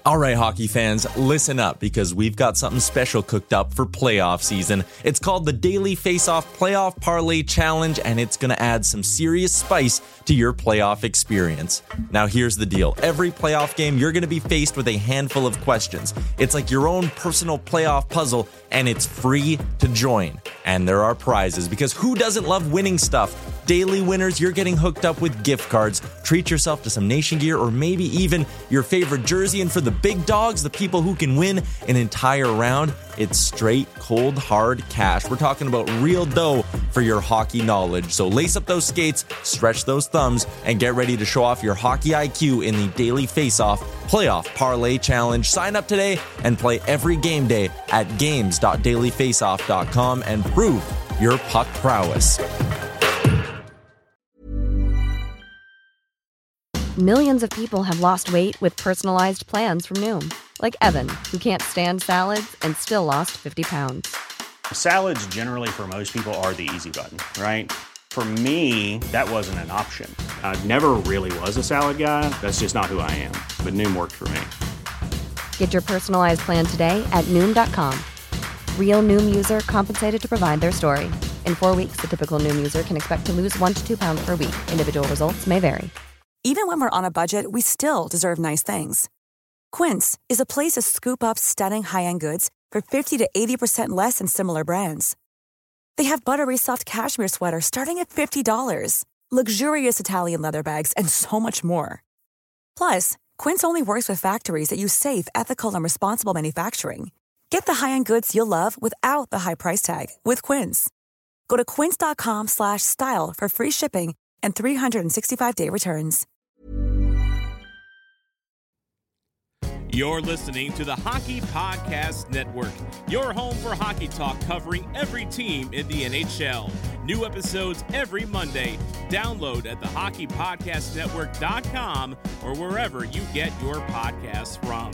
All right, hockey fans, listen up because we've got something special cooked up for playoff season. It's called the Daily Face-Off Playoff Parlay Challenge, and it's going to add some serious spice to your playoff experience. Now, here's the deal. Every playoff game, you're going to be faced with a handful of questions. It's like your own personal playoff puzzle, and it's free to join. And there are prizes, because who doesn't love winning stuff? Daily winners, you're getting hooked up with gift cards. Treat yourself to some Nation gear or maybe even your favorite jersey. And for the big dogs, the people who can win an entire round, it's straight, cold, hard cash. We're talking about real dough for your hockey knowledge. So lace up those skates, stretch those thumbs, and get ready to show off your hockey IQ in the Daily Face-Off Playoff Parlay Challenge. Sign up today and play every game day at games.dailyfaceoff.com and prove your puck prowess. Millions of people have lost weight with personalized plans from Noom. Like Evan, who can't stand salads and still lost 50 pounds. Salads generally for most people are the easy button, right? For me, that wasn't an option. I never really was a salad guy. That's just not who I am. But Noom worked for me. Get your personalized plan today at Noom.com. Real Noom user compensated to provide their story. In 4 weeks, the typical Noom user can expect to lose 1 to 2 pounds per week. Individual results may vary. Even when we're on a budget, we still deserve nice things. Quince is a place to scoop up stunning high-end goods for 50 to 80% less than similar brands. They have buttery soft cashmere sweaters starting at $50, luxurious Italian leather bags, and so much more. Plus, Quince only works with factories that use safe, ethical, and responsible manufacturing. Get the high-end goods you'll love without the high price tag with Quince. Go to quince.com/style for free shipping and 365-day returns. You're listening to the Hockey Podcast Network, your home for hockey talk covering every team in the NHL. New episodes every Monday. Download at thehockeypodcastnetwork.com or wherever you get your podcasts from.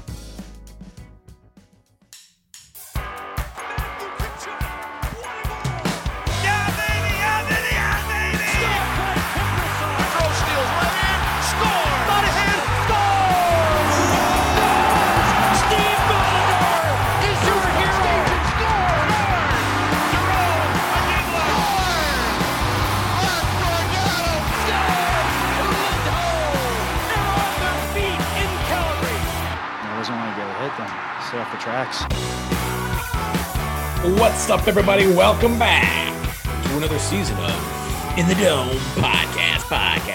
Off the tracks. What's up, everybody? Welcome back to another season of In the Dome Podcast.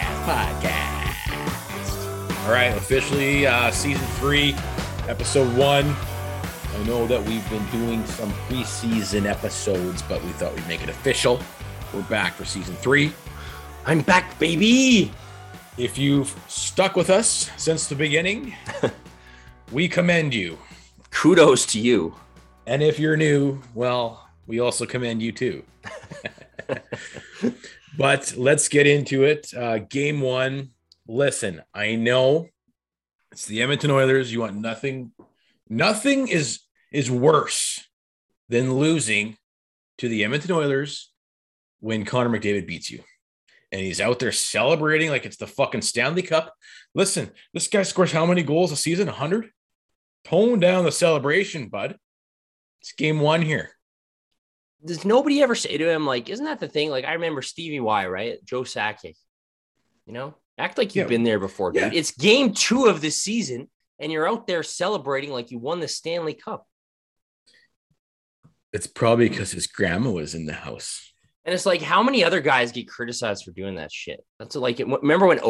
All right, officially season 3, episode 1. I know that we've been doing some preseason episodes, but we thought we'd make it official. We're back for season 3. I'm back, baby. If you've stuck with us since the beginning, we commend you. Kudos to you. And if you're new, well, we also commend you too. But let's get into it. Game 1. Listen, I know it's the Edmonton Oilers. You want nothing. Nothing is worse than losing to the Edmonton Oilers when Connor McDavid beats you. And he's out there celebrating like it's the fucking Stanley Cup. Listen, this guy scores how many goals a season? 100? Tone down the celebration, bud. It's game 1 here. Does nobody ever say to him, like, isn't that the thing? Like, I remember Stevie Y, right? Joe Sakic. You know, act like you've been there before, dude. Yeah. It's game 2 of the season, and you're out there celebrating like you won the Stanley Cup. It's probably because his grandma was in the house. And it's like, how many other guys get criticized for doing that shit? That's like, remember when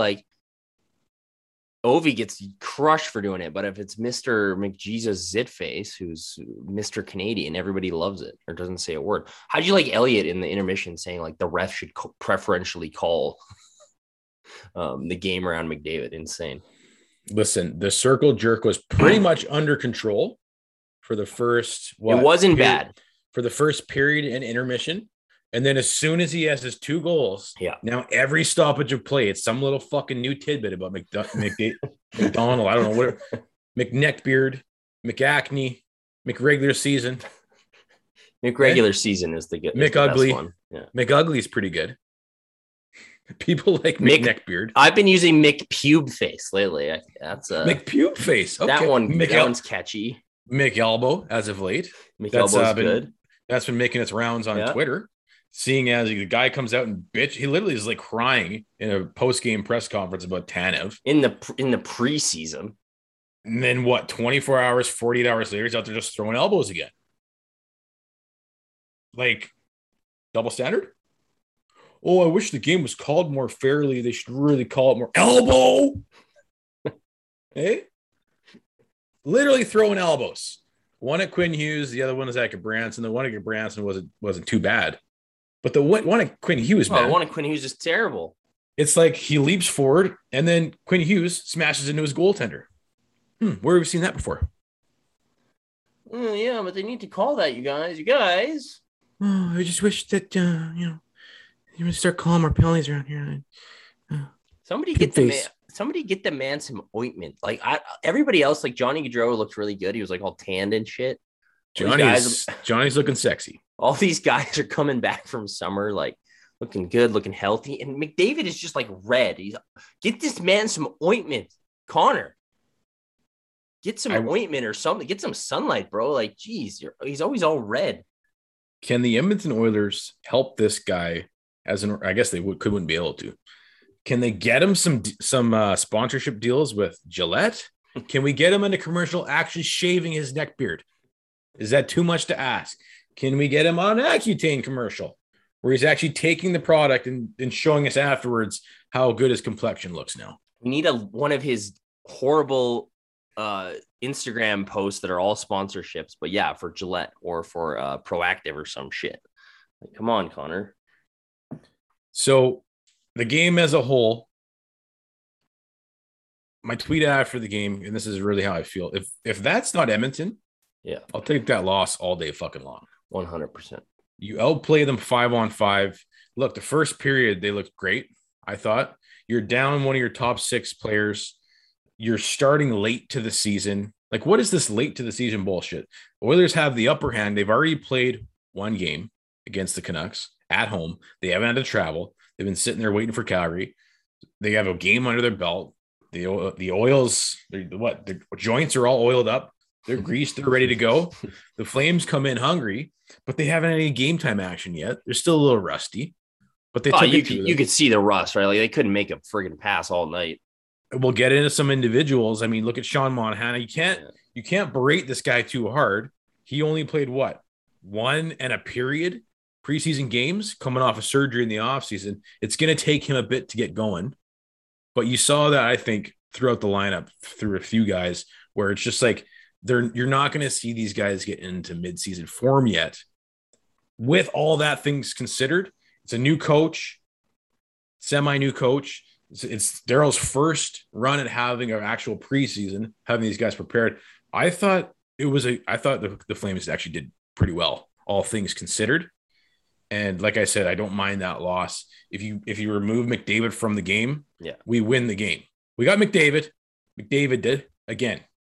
Ovi gets crushed for doing it, but if it's Mr. McJesus Zitface, who's Mr. Canadian, everybody loves it or doesn't say a word. How'd you like Elliott in the intermission saying like the ref should preferentially call the game around McDavid? Insane. Listen, the circle jerk was pretty much under control for the first. It wasn't bad for the first period and intermission. And then as soon as he has his 2 goals, now every stoppage of play, it's some little fucking new tidbit about McDonald. I don't know what McNeckbeard, McAcney, McRegular season. McRegular season is the good. McUgly one. Yeah. McUgly's pretty good. People like Mick McNeckbeard. I've been using McPube face lately. That's McPube face. Okay. that one's catchy. McElbow as of late. McElbow's good. That's been making its rounds on Twitter. Seeing as the guy comes out and bitch, he literally is like crying in a post-game press conference about Tanev in the preseason. And then what? 24 hours, 48 hours later, he's out there just throwing elbows again. Like double standard. Oh, I wish the game was called more fairly. They should really call it more elbow. Hey, literally throwing elbows. One at Quinn Hughes, the other one is at Branson. The one at Branson wasn't too bad, but the one at Quinn Hughes, man, the one at Quinn Hughes is terrible. It's like he leaps forward and then Quinn Hughes smashes into his goaltender. Where have we seen that before? Yeah, but they need to call that, you guys. You guys. Oh, I just wish that you would start calling more penalties around here. Somebody get the man some ointment. Like everybody else, like Johnny Gaudreau looked really good. He was like all tanned and shit. Johnny's looking sexy. All these guys are coming back from summer, like looking good, looking healthy. And McDavid is just like red. Get this man some ointment, Connor. Get some ointment or something. Get some sunlight, bro. Like, geez, he's always all red. Can the Edmonton Oilers help this guy? I guess they wouldn't be able to. Can they get him some sponsorship deals with Gillette? Can we get him in a commercial actually shaving his neck beard? Is that too much to ask? Can we get him on an Accutane commercial where he's actually taking the product and showing us afterwards how good his complexion looks now? We need one of his horrible Instagram posts that are all sponsorships, but yeah, for Gillette or for Proactive or some shit. Like, come on, Connor. So the game as a whole, my tweet after the game, and this is really how I feel. If that's not Edmonton, yeah, I'll take that loss all day fucking long. 100%. You outplay them 5-on-5. Look, the first period, they looked great. I thought you're down one of your top 6 players. You're starting late to the season. Like, what is this late to the season bullshit? Oilers have the upper hand. They've already played one game against the Canucks at home. They haven't had to travel. They've been sitting there waiting for Calgary. They have a game under their belt. The Oils, the joints are all oiled up. They're greased. They're ready to go. The Flames come in hungry, but they haven't had any game time action yet. They're still a little rusty, but you could see the rust, right? Like they couldn't make a friggin' pass all night. We'll get into some individuals. I mean, look at Sean Montana. You can't berate this guy too hard. He only played one and a period preseason games coming off of surgery in the offseason. It's going to take him a bit to get going. But you saw that, I think, throughout the lineup through a few guys where it's just like you're not going to see these guys get into midseason form yet. With all that things considered, it's a new coach, semi-new coach. It's Daryl's first run at having an actual preseason, having these guys prepared. I thought the Flames actually did pretty well, all things considered. And like I said, I don't mind that loss. If you remove McDavid from the game, we win the game. We got McDavid. McDavid did again.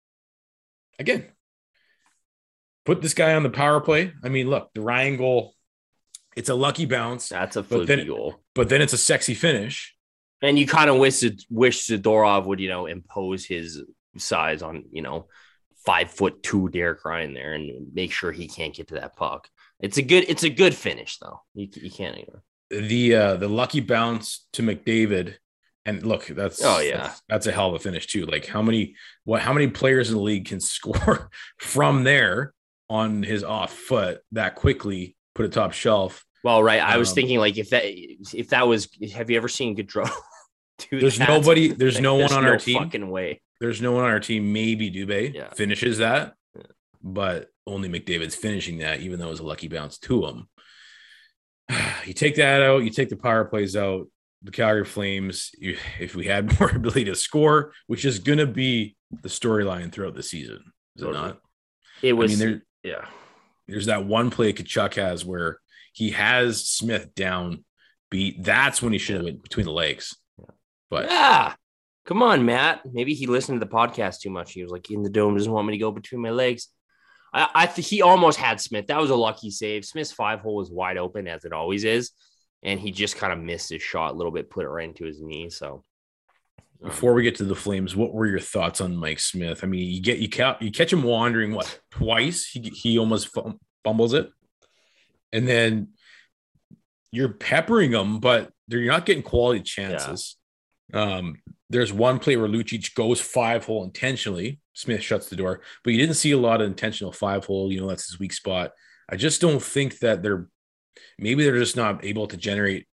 Put this guy on the power play. I mean, look, the Ryan goal, it's a lucky bounce. That's a fluky goal. But then it's a sexy finish. And you kind of wish Zadorov would, impose his size on, 5'2" Derek Ryan there and make sure he can't get to that puck. It's a good finish though. You can't ignore the lucky bounce to McDavid. And look, that's a hell of a finish too. Like how many players in the league can score from there on his off foot that quickly, put it top shelf? Well, right. I was thinking like if that was, have you ever seen Gaudreau? There's no one on our team. Fucking way. There's no one on our team. Maybe Dubé finishes that, but only McDavid's finishing that, even though it was a lucky bounce to him. You take that out. You take the power plays out. The Calgary Flames, if we had more ability to score, which is going to be the storyline throughout the season, is it not? It was. There's that one play Kachuk has where he has Smith down beat. That's when he should have went between the legs. But come on, Matt. Maybe he listened to the podcast too much. He was like, in the dome doesn't want me to go between my legs. I think he almost had Smith. That was a lucky save. Smith's 5-hole was wide open, as it always is. and he just kind of missed his shot a little bit, put it right into his knee. So before we get to the Flames, what were your thoughts on Mike Smith? I mean, you catch him wandering twice. He almost fumbles it, and then you're peppering him, but you're not getting quality chances. Yeah. There's one play where Lucic goes 5-hole intentionally. Smith shuts the door, but you didn't see a lot of intentional 5-hole. That's his weak spot. I just don't think that they're just not able to generate,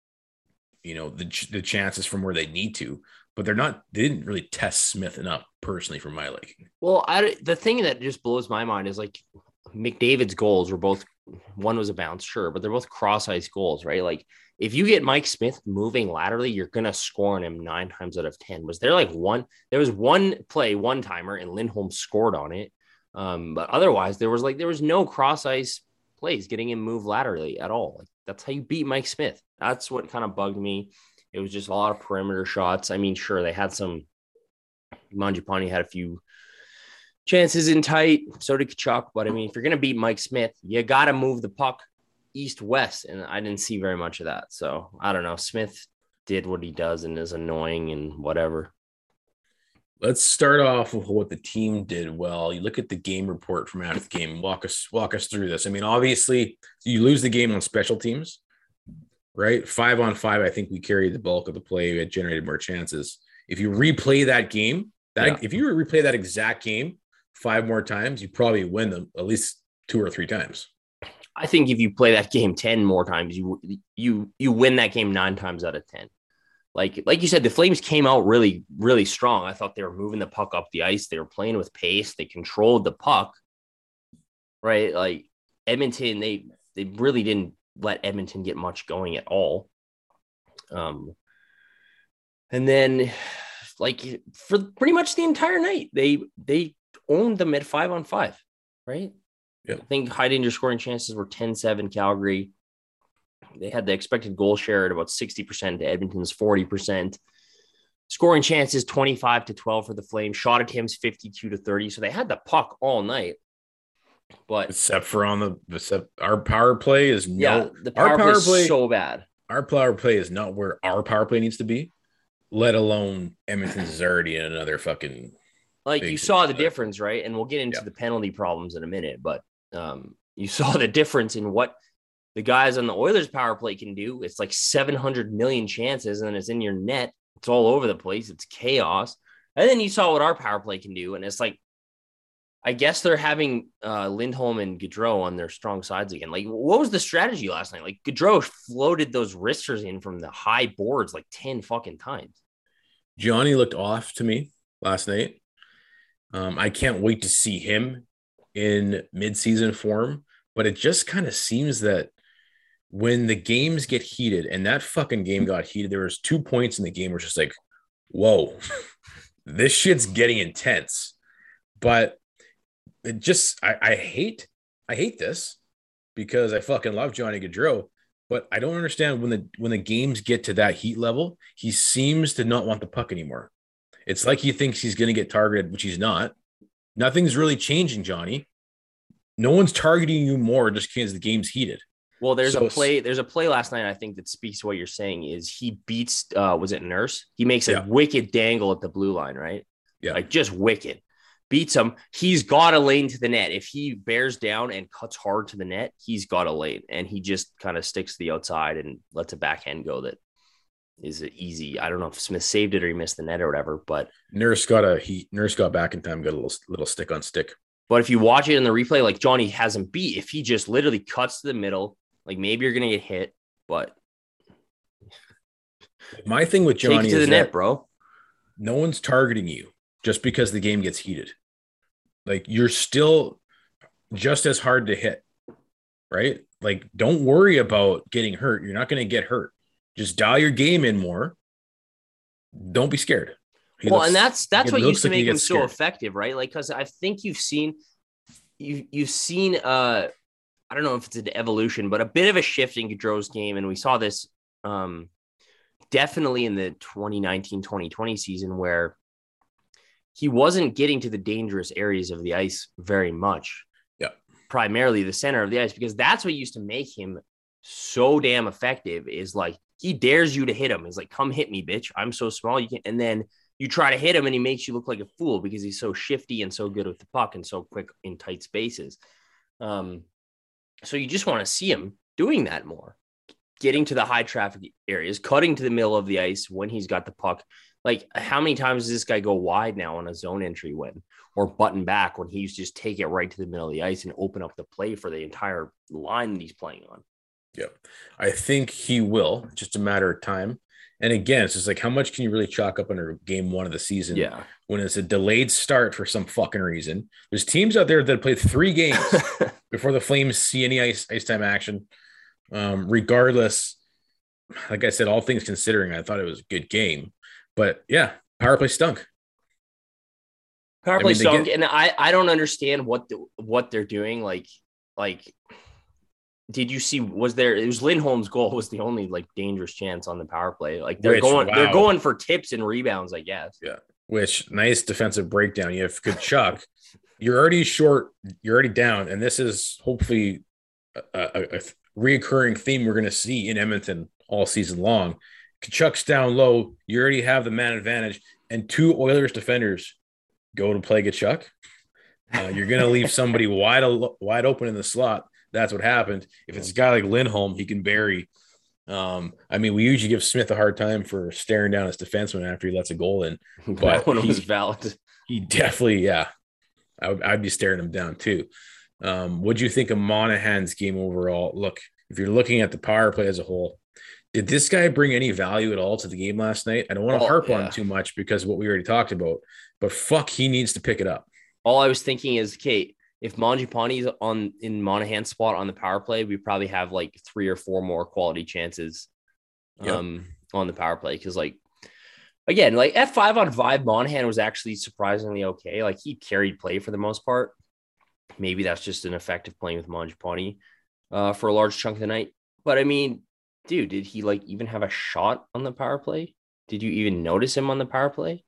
the chances from where they need to, but they didn't really test Smith enough personally for my liking. Well, the thing that just blows my mind is like McDavid's goals were both, one was a bounce, sure, but they're both cross-ice goals, right? Like if you get Mike Smith moving laterally, you're going to score on him 9 times out of 10. There was one play, one timer, and Lindholm scored on it. But otherwise there was no cross-ice plays getting him moved laterally at all. Like that's how you beat Mike Smith. That's what kind of bugged me. It was just a lot of perimeter shots. I mean, sure, they had some, Mangiapane had a few chances in tight, so did Tkachuk. But I mean, if you're going to beat Mike Smith, you got to move the puck east-west, and I didn't see very much of that. So I don't know. Smith did what he does and is annoying and whatever. Let's start off with what the team did well. You look at the game report from after the game. Walk us through this. I mean, obviously, you lose the game on special teams, right? 5-on-5, I think we carried the bulk of the play. We had generated more chances. If you replay that game, if you replay that exact game 5 more times, you probably win them at least 2 or 3 times. I think if you play that game 10 more times, you win that game 9 times out of 10. Like you said, the Flames came out really, really strong. I thought they were moving the puck up the ice. They were playing with pace. They controlled the puck, right? Like Edmonton, they really didn't let Edmonton get much going at all. And then, like for pretty much the entire night, they owned them at 5-on-5, right? Yeah. I think high danger scoring chances were 10-7 Calgary. They had the expected goal share at about 60% to Edmonton's 40%. Scoring chances 25-12 for the Flames. Shot attempts 52-30. So they had the puck all night. But except for our power play is the power play is so bad. Our power play is not where our power play needs to be, let alone Edmonton's is already in another fucking. Like you saw the difference, right? And we'll get into the penalty problems in a minute, but you saw the difference in what the guys on the Oilers power play can do. It's like 700 million chances, and then it's in your net. It's all over the place. It's chaos. And then you saw what our power play can do, and it's like, I guess they're having Lindholm and Gaudreau on their strong sides again. Like, what was the strategy last night? Like, Gaudreau floated those wristers in from the high boards like 10 fucking times. Johnny looked off to me last night. I can't wait to see him in midseason form, but it just kind of seems that when the games get heated, and that fucking game got heated, there was 2 points in the game where it's just like, whoa, this shit's getting intense. But it just, I hate this because I fucking love Johnny Gaudreau, but I don't understand when the games get to that heat level, he seems to not want the puck anymore. It's like he thinks he's going to get targeted, which he's not. Nothing's really changing, Johnny. No one's targeting you more just because the game's heated. Well, there's a play last night, I think, that speaks to what you're saying is he beats, was it Nurse? He makes a wicked dangle at the blue line, right? Yeah. Like just wicked. Beats him. He's got a lane to the net. If he bears down and cuts hard to the net, he's got a lane. And he just kind of sticks to the outside and lets a backhand go that is easy. I don't know if Smith saved it or he missed the net or whatever, but Nurse got back in time, got a little stick on stick. But if you watch it in the replay, like Johnny has him beat. If he just literally cuts to the middle, like maybe you're gonna get hit, but my thing with Johnny is to the net, bro. No one's targeting you just because the game gets heated. Like you're still just as hard to hit, right? Like don't worry about getting hurt. You're not going to get hurt. Just dial your game in more. Don't be scared. And that's what used to make him so effective, right? Like, because I think you've seen I don't know if it's an evolution, but a bit of a shift in Gaudreau's game, and we saw this definitely in the 2019-2020 season where he wasn't getting to the dangerous areas of the ice very much. Yeah, primarily the center of the ice, because that's what used to make him so damn effective is like he dares you to hit him. He's like, come hit me, bitch. I'm so small. You can, and then you try to hit him and he makes you look like a fool because he's so shifty and so good with the puck and so quick in tight spaces. So you just want to see him doing that more, getting to the high traffic areas, cutting to the middle of the ice when he's got the puck. Like, how many times does this guy go wide now on a zone entry or button back when he's just take it right to the middle of the ice and open up the play for the entire line that he's playing on? Yeah, I think he will. Just a matter of time. And again, it's just like, how much can you really chalk up under game one of the season? Yeah, when it's a delayed start for some fucking reason. There's teams out there that played 3 games before the Flames see any ice time action. Regardless, like I said, all things considering, I thought it was a good game. But yeah, power play stunk. Power play stunk, and I don't understand what they're doing. Like, did you see? It was Lindholm's goal was the only like dangerous chance on the power play. Like they're going for tips and rebounds, I guess. Yeah, which nice defensive breakdown. You have Tkachuk. You're already short. You're already down, and this is hopefully a reoccurring theme we're going to see in Edmonton all season long. Tkachuk's down low. You already have the man advantage, and 2 Oilers defenders go to play Tkachuk. You're going to leave somebody wide open in the slot. That's what happened. If it's a guy like Lindholm, he can bury. I mean, we usually give Smith a hard time for staring down his defenseman after he lets a goal in. But that one was valid. He definitely, yeah. I'd be staring him down too. What do you think of Monahan's game overall? Look, if you're looking at the power play as a whole, did this guy bring any value at all to the game last night? I don't want to harp on him too much because of what we already talked about, but fuck, he needs to pick it up. All I was thinking is, Kate, if Mangiapane's in Monahan's spot on the power play, we probably have like 3 or 4 more quality chances on the power play. Cause like, again, like at 5-on-5, Monahan was actually surprisingly okay. Like he carried play for the most part. Maybe that's just an effective playing with Mangiapane for a large chunk of the night. But I mean, dude, did he like even have a shot on the power play? Did you even notice him on the power play?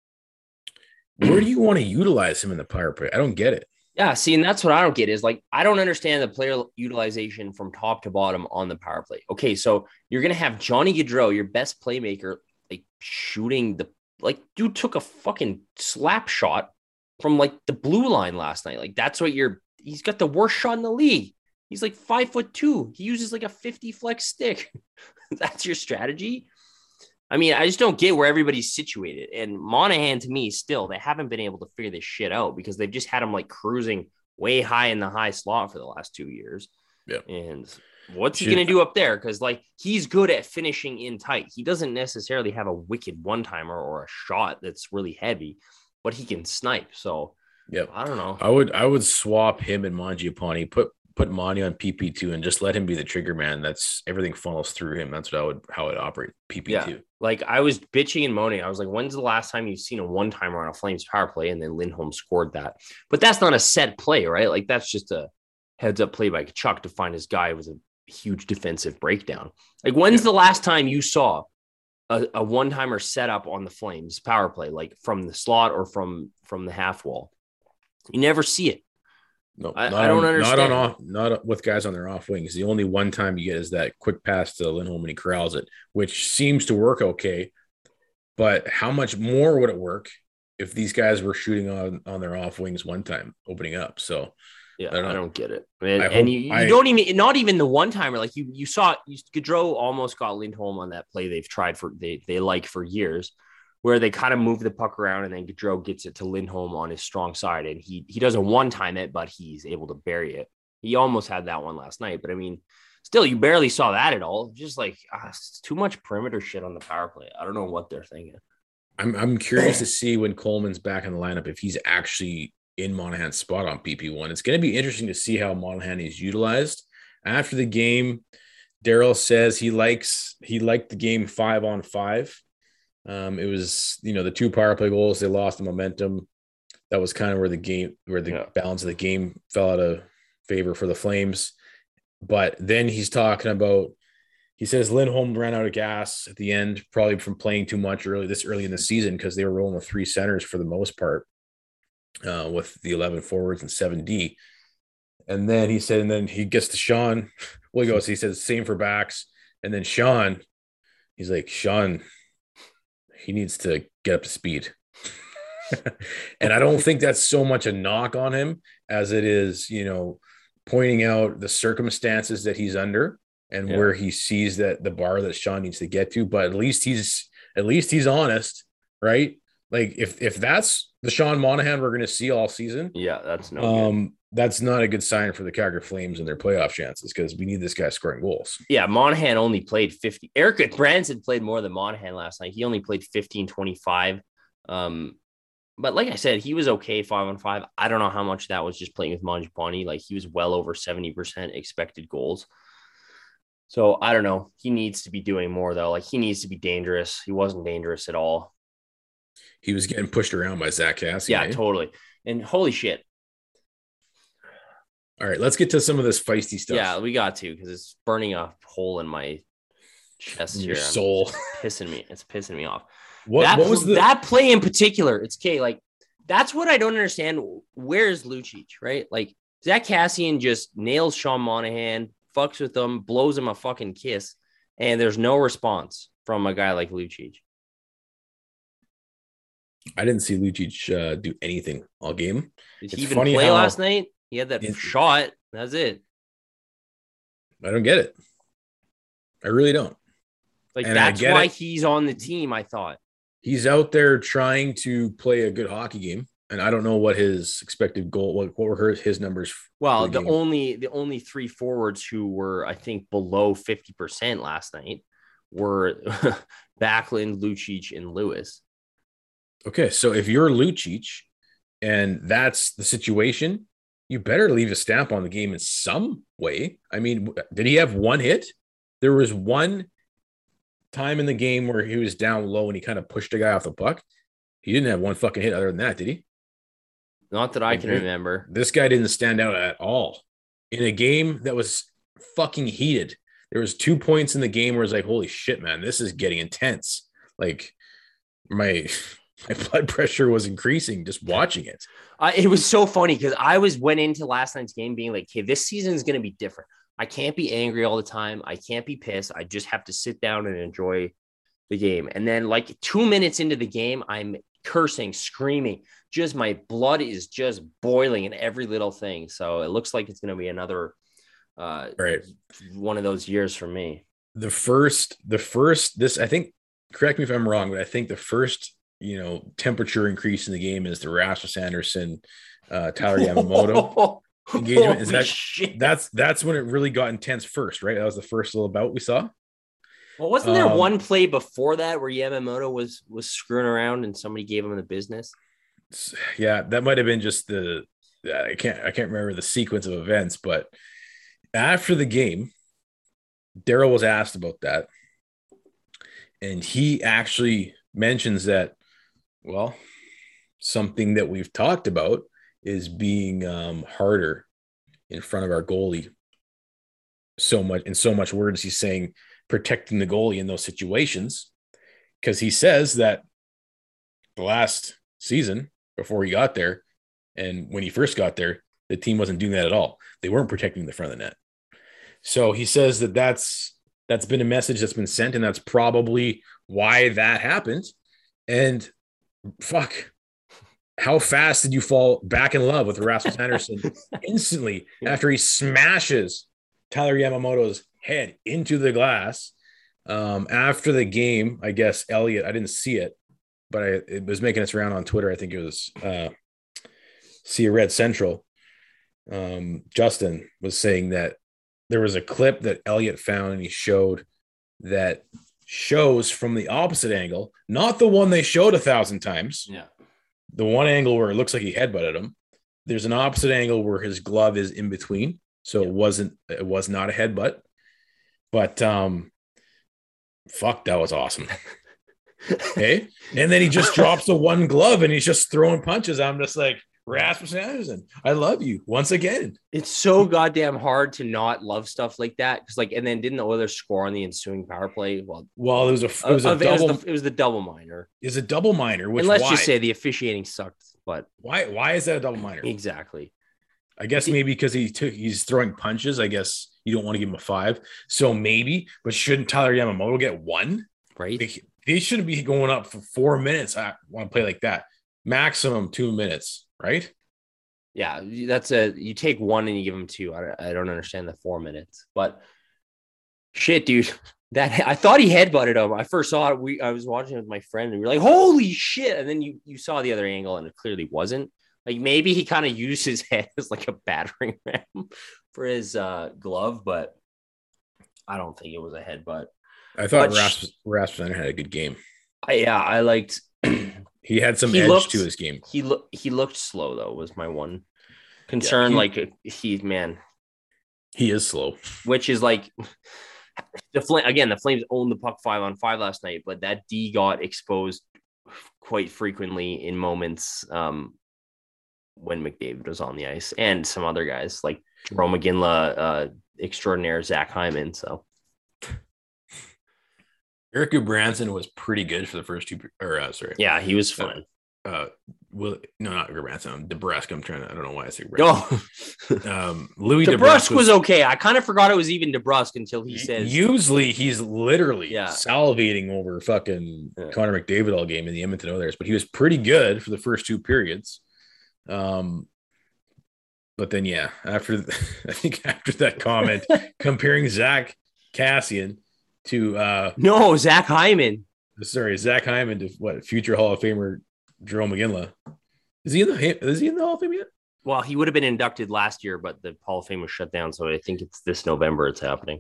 Where do you want to utilize him in the power play? I don't get it. Yeah, see, and that's what I don't get is like, I don't understand the player utilization from top to bottom on the power play. Okay, so you're going to have Johnny Gaudreau, your best playmaker, like shooting dude took a fucking slap shot from like the blue line last night. Like that's what he's got the worst shot in the league. He's like 5'2". He uses like a 50 flex stick. That's your strategy. I mean, I just don't get where everybody's situated. And Monahan, to me, still, they haven't been able to figure this shit out because they've just had him like cruising way high in the high slot for the last 2 years. Yeah. And what's he going to do up there? Because like he's good at finishing in tight. He doesn't necessarily have a wicked one-timer or a shot that's really heavy, but he can snipe. So yeah, I don't know. I would swap him and Mangiapane, put Monty on PP2 and just let him be the trigger man. That's everything funnels through him. That's what how it operate PP2. Yeah. Like I was bitching and moaning. I was like, when's the last time you've seen a one-timer on a Flames power play? And then Lindholm scored that. But that's not a set play, right? Like that's just a heads up play by Tkachuk to find his guy with a huge defensive breakdown. Like when's the last time you saw a one-timer set up on the Flames power play, like from the slot or from the half wall? You never see it. No, I don't understand. Not with guys on their off wings. The only one time you get is that quick pass to Lindholm and he corrals it, which seems to work okay. But how much more would it work if these guys were shooting on their off wings one time opening up? So yeah, I don't get it. And you don't even, not even the one timer. Like you saw, Gaudreau almost got Lindholm on that play they've tried they like for years, where they kind of move the puck around and then Gaudreau gets it to Lindholm on his strong side. And he doesn't one-time it, but he's able to bury it. He almost had that one last night. But, I mean, still, you barely saw that at all. Just like, it's too much perimeter shit on the power play. I don't know what they're thinking. I'm curious to see when Coleman's back in the lineup, if he's actually in Monahan's spot on PP1. It's going to be interesting to see how Monahan is utilized. After the game, Daryl says he liked the game 5-on-5. It was, the 2 power play goals, they lost the momentum. That was kind of where the balance of the game fell out of favor for the Flames. But then he's talking about, he says Lindholm ran out of gas at the end, probably from playing too much early in the season because they were rolling with 3 centers for the most part, with the 11 forwards and 7D. And then he said, and then he gets to Sean. Well, he says, same for backs. And then Sean, he's like, Sean, he needs to get up to speed. And I don't think that's so much a knock on him as it is, pointing out the circumstances that he's under and where he sees that the bar that Sean needs to get to. But at least he's honest, right? Like if that's the Sean Monahan we're going to see all season, that's no good. That's not a good sign for the Calgary Flames and their playoff chances because we need this guy scoring goals. Yeah, Monahan only played 50. Eric Branson played more than Monahan last night. He only played 15-25. But like I said, he was okay 5-on-5. I don't know how much that was just playing with Mangiapane. Like he was well over 70% expected goals. So I don't know. He needs to be doing more though. Like he needs to be dangerous. He wasn't dangerous at all. He was getting pushed around by Zach Kassian. Yeah, totally. And holy shit. All right, let's get to some of this feisty stuff. Yeah, we got to because it's burning a hole in my chest in your here. soul. It's pissing me off. What was that play in particular? It's okay. Like that's what I don't understand. Where's Lucic, right? Like Zach Kassian just nails Sean Monahan, fucks with him, blows him a fucking kiss, and there's no response from a guy like Lucic. I didn't see Lucic do anything all game. Did he even play last night? He had that shot. That's it. I don't get it. I really don't. Like that's why he's on the team. I thought he's out there trying to play a good hockey game, and I don't know what his expected goal. What were his numbers? Well, the only three forwards who were, I think, below 50% last night were Backlund, Lucic, and Lewis. Okay, so if you're Lucic, and that's the situation, you better leave a stamp on the game in some way. I mean, did he have one hit? There was one time in the game where he was down low and he kind of pushed a guy off the puck. He didn't have one fucking hit other than that, did he? Not that I can remember. This guy didn't stand out at all in a game that was fucking heated. There was 2 points in the game where it's like, holy shit, man, this is getting intense. Like my blood pressure was increasing just watching it. It was so funny because went into last night's game being like, hey, this season is going to be different. I can't be angry all the time. I can't be pissed. I just have to sit down and enjoy the game. And then like 2 minutes into the game, I'm cursing, screaming. Just my blood is just boiling in every little thing. So it looks like it's going to be another one of those years for me. The first, this, I think, correct me if I'm wrong, but I think the first, temperature increase in the game is the Rasmus Anderson, Tyler Yamamoto engagement. That's when it really got intense first, right? That was the first little bout we saw. Well, wasn't there one play before that where Yamamoto was screwing around and somebody gave him the business? Yeah, that might have been just I can't remember the sequence of events, but after the game, Daryl was asked about that, and he actually mentions that, well, something that we've talked about is being harder in front of our goalie. So much words he's saying protecting the goalie in those situations, because he says that the last season before he got there and when he first got there, the team wasn't doing that at all. They weren't protecting the front of the net. So he says that's been a message that's been sent, and that's probably why that happened. And fuck, how fast did you fall back in love with Rasmus Anderson instantly after he smashes Tyler Yamamoto's head into the glass? After the game, I guess Elliot, I didn't see it, but it was making its round on Twitter. I think it was See a Red Central. Justin was saying that there was a clip that Elliot found, and he showed that shows from the opposite angle, not the one they showed 1,000 times. Yeah. The one angle where it looks like he headbutted him. There's an opposite angle where his glove is in between. So it was not a headbutt, but fuck, that was awesome. Okay. And then he just drops the one glove and he's just throwing punches. I'm just like, Rasmus Anderson, I love you once again. It's so goddamn hard to not love stuff like that. Because and then didn't the Oilers score on the ensuing power play? Well, it was the double minor. Is a double minor, which and let's just say the officiating sucked. But why is that a double minor? Exactly. I guess maybe because he's throwing punches. I guess you don't want to give him a 5. So maybe, but shouldn't Tyler Yamamoto get 1? Right. They shouldn't be going up for 4 minutes. I want to play like that. Maximum 2 minutes, right? Yeah, you take 1 and you give him 2. I don't understand the 4 minutes, but shit, dude. That I thought he headbutted him. I first saw it. I was watching it with my friend, and we were like, "Holy shit!" And then you saw the other angle, and it clearly wasn't. Like maybe he kind of used his head as like a battering ram for his glove, but I don't think it was a headbutt. I thought Rasmussen had a good game. I liked. He had some edge to his game. He looked slow though. Was my one concern. He is slow, which is like. The Flames owned the puck 5-on-5 last night, but that D got exposed quite frequently in moments when McDavid was on the ice, and some other guys like Jarome Iginla, extraordinaire Zach Hyman. So Erik Gudbranson was pretty good for the first 2. Yeah, he was fun. Not Gudbranson. DeBrusk. I don't know why I say Louis DeBrusk was okay. I kind of forgot it was even DeBrusk until he says. Usually he's literally salivating over fucking Connor McDavid all game in the Edmonton Oilers, but he was pretty good for the first 2 periods. But then after that comment comparing Zach Kassian to Zach Hyman. Sorry, Zach Hyman to what, future Hall of Famer Jarome Iginla. Is he in the Hall of Fame yet? Well, he would have been inducted last year, but the Hall of Fame was shut down, so I think it's this November it's happening.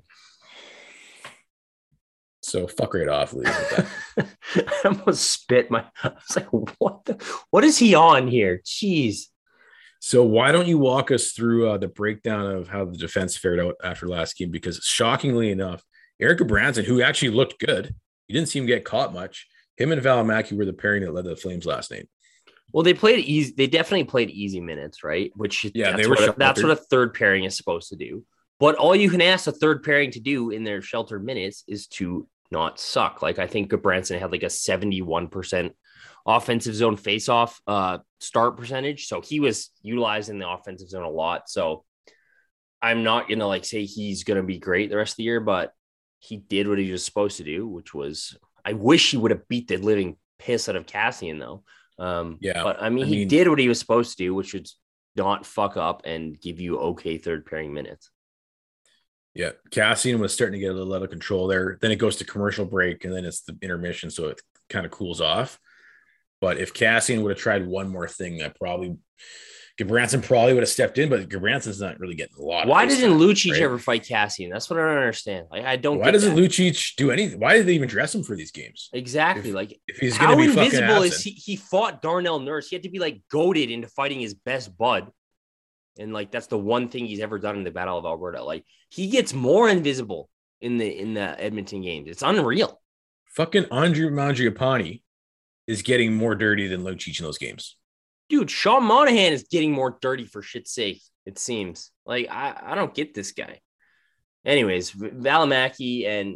So fuck right off, Lee. I almost spit I was like, what is he on here? Jeez. So why don't you walk us through the breakdown of how the defense fared out after last game? Because shockingly enough, Erik Gudbranson, who actually looked good, he didn't seem to get caught much. Him and Valimaki were the pairing that led the Flames last night. Well, they played easy. They definitely played easy minutes, right? That's what a third pairing is supposed to do. But all you can ask a third pairing to do in their sheltered minutes is to not suck. Like I think Gudbranson had like a 71% offensive zone faceoff start percentage, so he was utilizing the offensive zone a lot. So I'm not gonna say he's gonna be great the rest of the year, but he did what he was supposed to do, which was. I wish he would have beat the living piss out of Kassian, though. But he did what he was supposed to do, which was not fuck up and give you okay third pairing minutes. Yeah, Kassian was starting to get a little out of control there. Then it goes to commercial break, and then it's the intermission, so it kind of cools off. But if Kassian would have tried one more thing, Gudbranson probably would have stepped in, but Gudbranson's not really getting a lot. Why doesn't Lucic ever fight Kassian? That's what I don't understand. I don't. Why doesn't Lucic do anything? Why did they even dress him for these games? Exactly. If he's going to be fucking invisible is he fought Darnell Nurse. He had to be goaded into fighting his best bud, and that's the one thing he's ever done in the Battle of Alberta. He gets more invisible in the Edmonton games. It's unreal. Fucking Andrew Mangiapane is getting more dirty than Lucic in those games. Dude, Sean Monahan is getting more dirty for shit's sake, it seems. I don't get this guy. Anyways, Valimaki and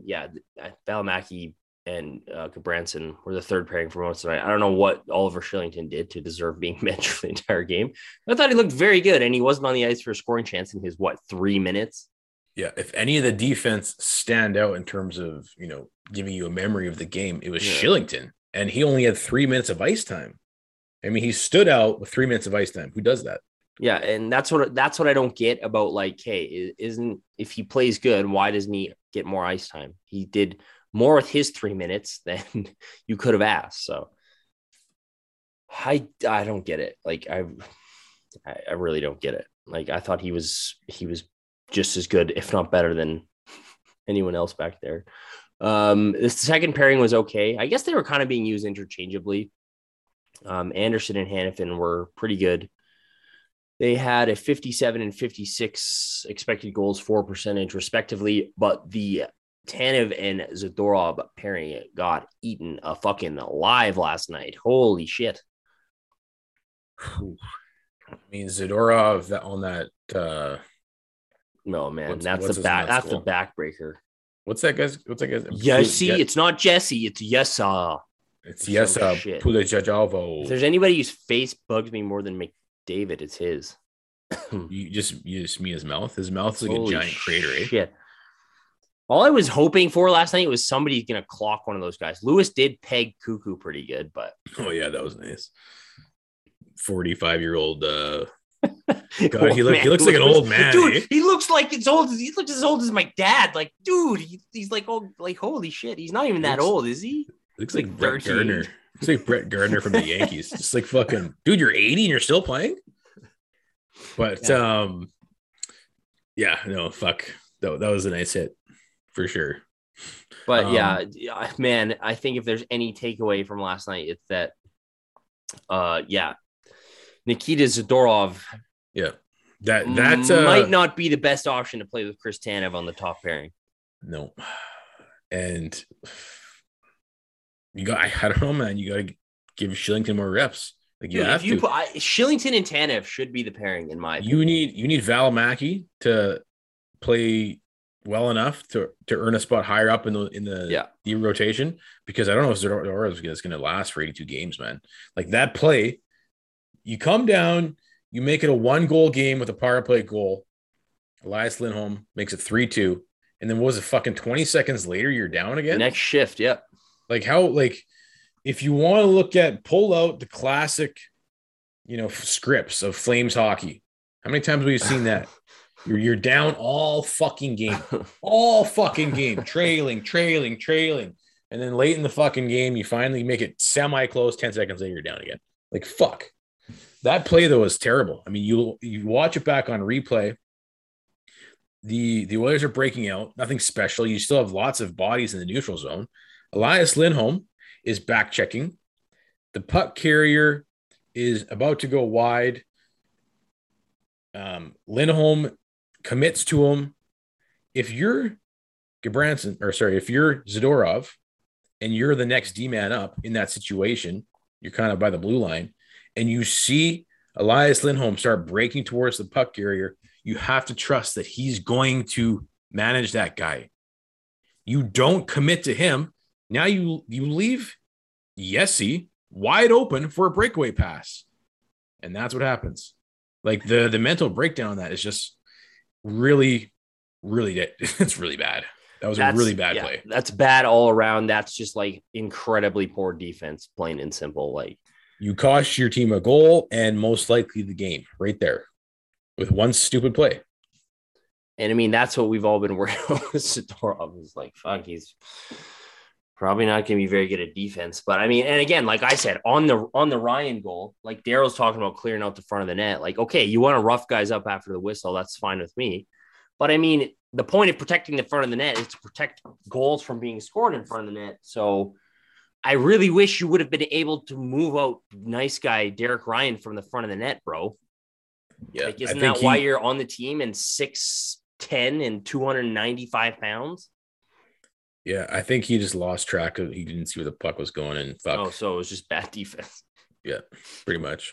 Gudbranson were the third pairing for most of the night. I don't know what Oliver Shillington did to deserve being benched for the entire game. I thought he looked very good, and he wasn't on the ice for a scoring chance in his, 3 minutes? Yeah, if any of the defense stand out in terms of, giving you a memory of the game, it was Shillington, and he only had 3 minutes of ice time. I mean, he stood out with 3 minutes of ice time. Who does that? Yeah, and that's what I don't get about if he plays good, why doesn't he get more ice time? He did more with his 3 minutes than you could have asked. So I don't get it. I really don't get it. I thought he was just as good, if not better, than anyone else back there. The second pairing was okay. I guess they were kind of being used interchangeably. Anderson and Hanifin were pretty good. They had a 57 and 56 expected goals for percentage respectively, but the Tanev and Zadorov pairing got eaten a fucking alive last night. Holy shit. I mean, Zadorov on that no man, that's the backbreaker. What's that guy's? Jesse, it's not Jesse, it's Yesa. It's Yesa Pulejajovo. If there's anybody whose face bugs me more than McDavid, it's his. You just mean his mouth. His mouth is like Holy a giant crater. Shit. All I was hoping for last night was somebody's gonna clock one of those guys. Lewis did peg Cuckoo pretty good, but Oh yeah, that was nice. 45-year-old. God, he looks like an old man, dude. eh? He looks like as old as my dad. Like, dude, he's like, oh, like holy shit. He's not even that old, is he? Looks like Brett Gardner. Looks like Brett Gardner from the Yankees. Just like fucking dude, you're 80 and you're still playing. But yeah, no, fuck. That was a nice hit for sure. But man, I think if there's any takeaway from last night, it's that Nikita Zadorov that might not be the best option to play with Chris Tanev on the top pairing. No. And I don't know, man. You got to give Shillington more reps. Like you have to. Shillington and Tanev should be the pairing in my opinion. You need Valimaki to play well enough to earn a spot higher up in the rotation, because I don't know if Zadorov is going to last for 82 games, man. Like that play, you come down, you make it a 1-goal game with a power play goal. Elias Lindholm makes it 3-2. And then what was it, fucking 20 seconds later, you're down again? Next shift, yep. If you want to pull out the classic, scripts of Flames hockey, how many times have we seen that? You're down all fucking game, trailing. And then late in the fucking game, you finally make it semi-close. 10 seconds later, you're down again. Like, fuck. That play, though, is terrible. I mean, you watch it back on replay. The Oilers are breaking out. Nothing special. You still have lots of bodies in the neutral zone. Elias Lindholm is back checking. The puck carrier is about to go wide. Lindholm commits to him. If you're if you're Zadorov and you're the next D-man up in that situation, you're kind of by the blue line, and you see Elias Lindholm start breaking towards the puck carrier, you have to trust that he's going to manage that guy. You don't commit to him. Now you leave Yessi wide open for a breakaway pass. And that's what happens. Like the mental breakdown on that is just really, really, it's really bad. That's a really bad play. That's bad all around. That's just like incredibly poor defense, plain and simple. Like you cost your team a goal and most likely the game right there with one stupid play. And I mean, that's what we've all been working on with Zadorov. Is like, fuck, he's probably not going to be very good at defense. But I mean, and again, like I said, on the Ryan goal, like Daryl's talking about clearing out the front of the net. Like, okay, you want to rough guys up after the whistle. That's fine with me. But I mean, the point of protecting the front of the net is to protect goals from being scored in front of the net. So I really wish you would have been able to move out nice guy Derek Ryan from the front of the net, bro. Yeah. Like, isn't that why you're on the team and 6'10" and 295 pounds? Yeah, I think he just lost track of. He didn't see where the puck was going, and fuck. Oh, so it was just bad defense. Yeah, pretty much.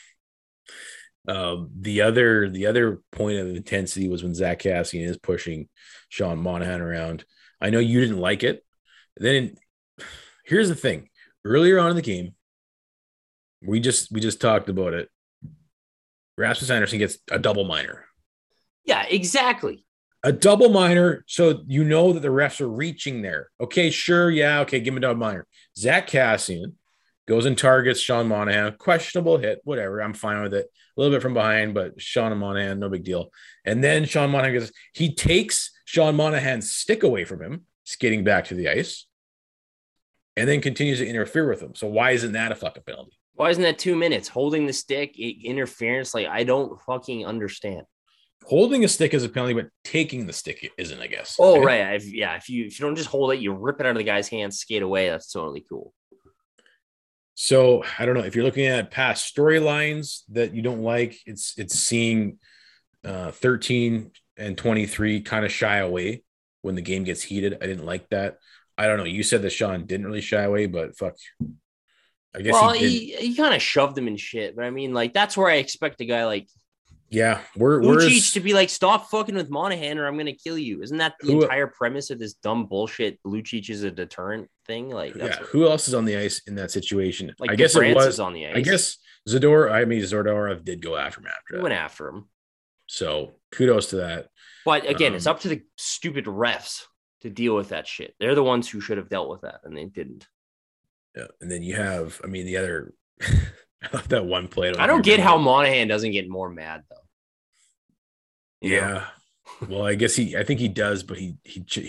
The other point of intensity was when Zach Kassian is pushing Sean Monahan around. I know you didn't like it. Then here's the thing: earlier on in the game, we just talked about it. Rasmus Anderson gets a double minor. Yeah, exactly. A double minor, so you know that the refs are reaching there. Okay, sure, yeah, okay, give him a double minor. Zach Kassian goes and targets Sean Monahan. Questionable hit, whatever. I'm fine with it. A little bit from behind, but Sean Monahan, no big deal. And then Sean Monahan he takes Sean Monahan's stick away from him, skating back to the ice, and then continues to interfere with him. So why isn't that a fucking penalty? Why isn't that 2 minutes? Holding the stick, interference, like I don't fucking understand. Holding a stick is a penalty, but taking the stick isn't, I guess. Oh, okay? right. If you don't just hold it, you rip it out of the guy's hands, skate away. That's totally cool. So I don't know if you're looking at past storylines that you don't like. It's seeing 13 and 23 kind of shy away when the game gets heated. I didn't like that. I don't know. You said that Sean didn't really shy away, but fuck. I guess he kind of shoved him in shit. But I mean, like that's where I expect a guy like. Yeah, Lucic to be like, stop fucking with Monahan or I'm going to kill you. Isn't that the entire premise of this dumb bullshit? Lucic is a deterrent thing. Like, who else is on the ice in that situation? Like, I guess it was on the ice. I guess Zadorov did go after him after that. He went after him. So kudos to that. But again, it's up to the stupid refs to deal with that shit. They're the ones who should have dealt with that, and they didn't. Yeah, and then you have, I mean, the other that one play. I don't get how Monahan doesn't get more mad though. Yeah. Well, I think he does, but he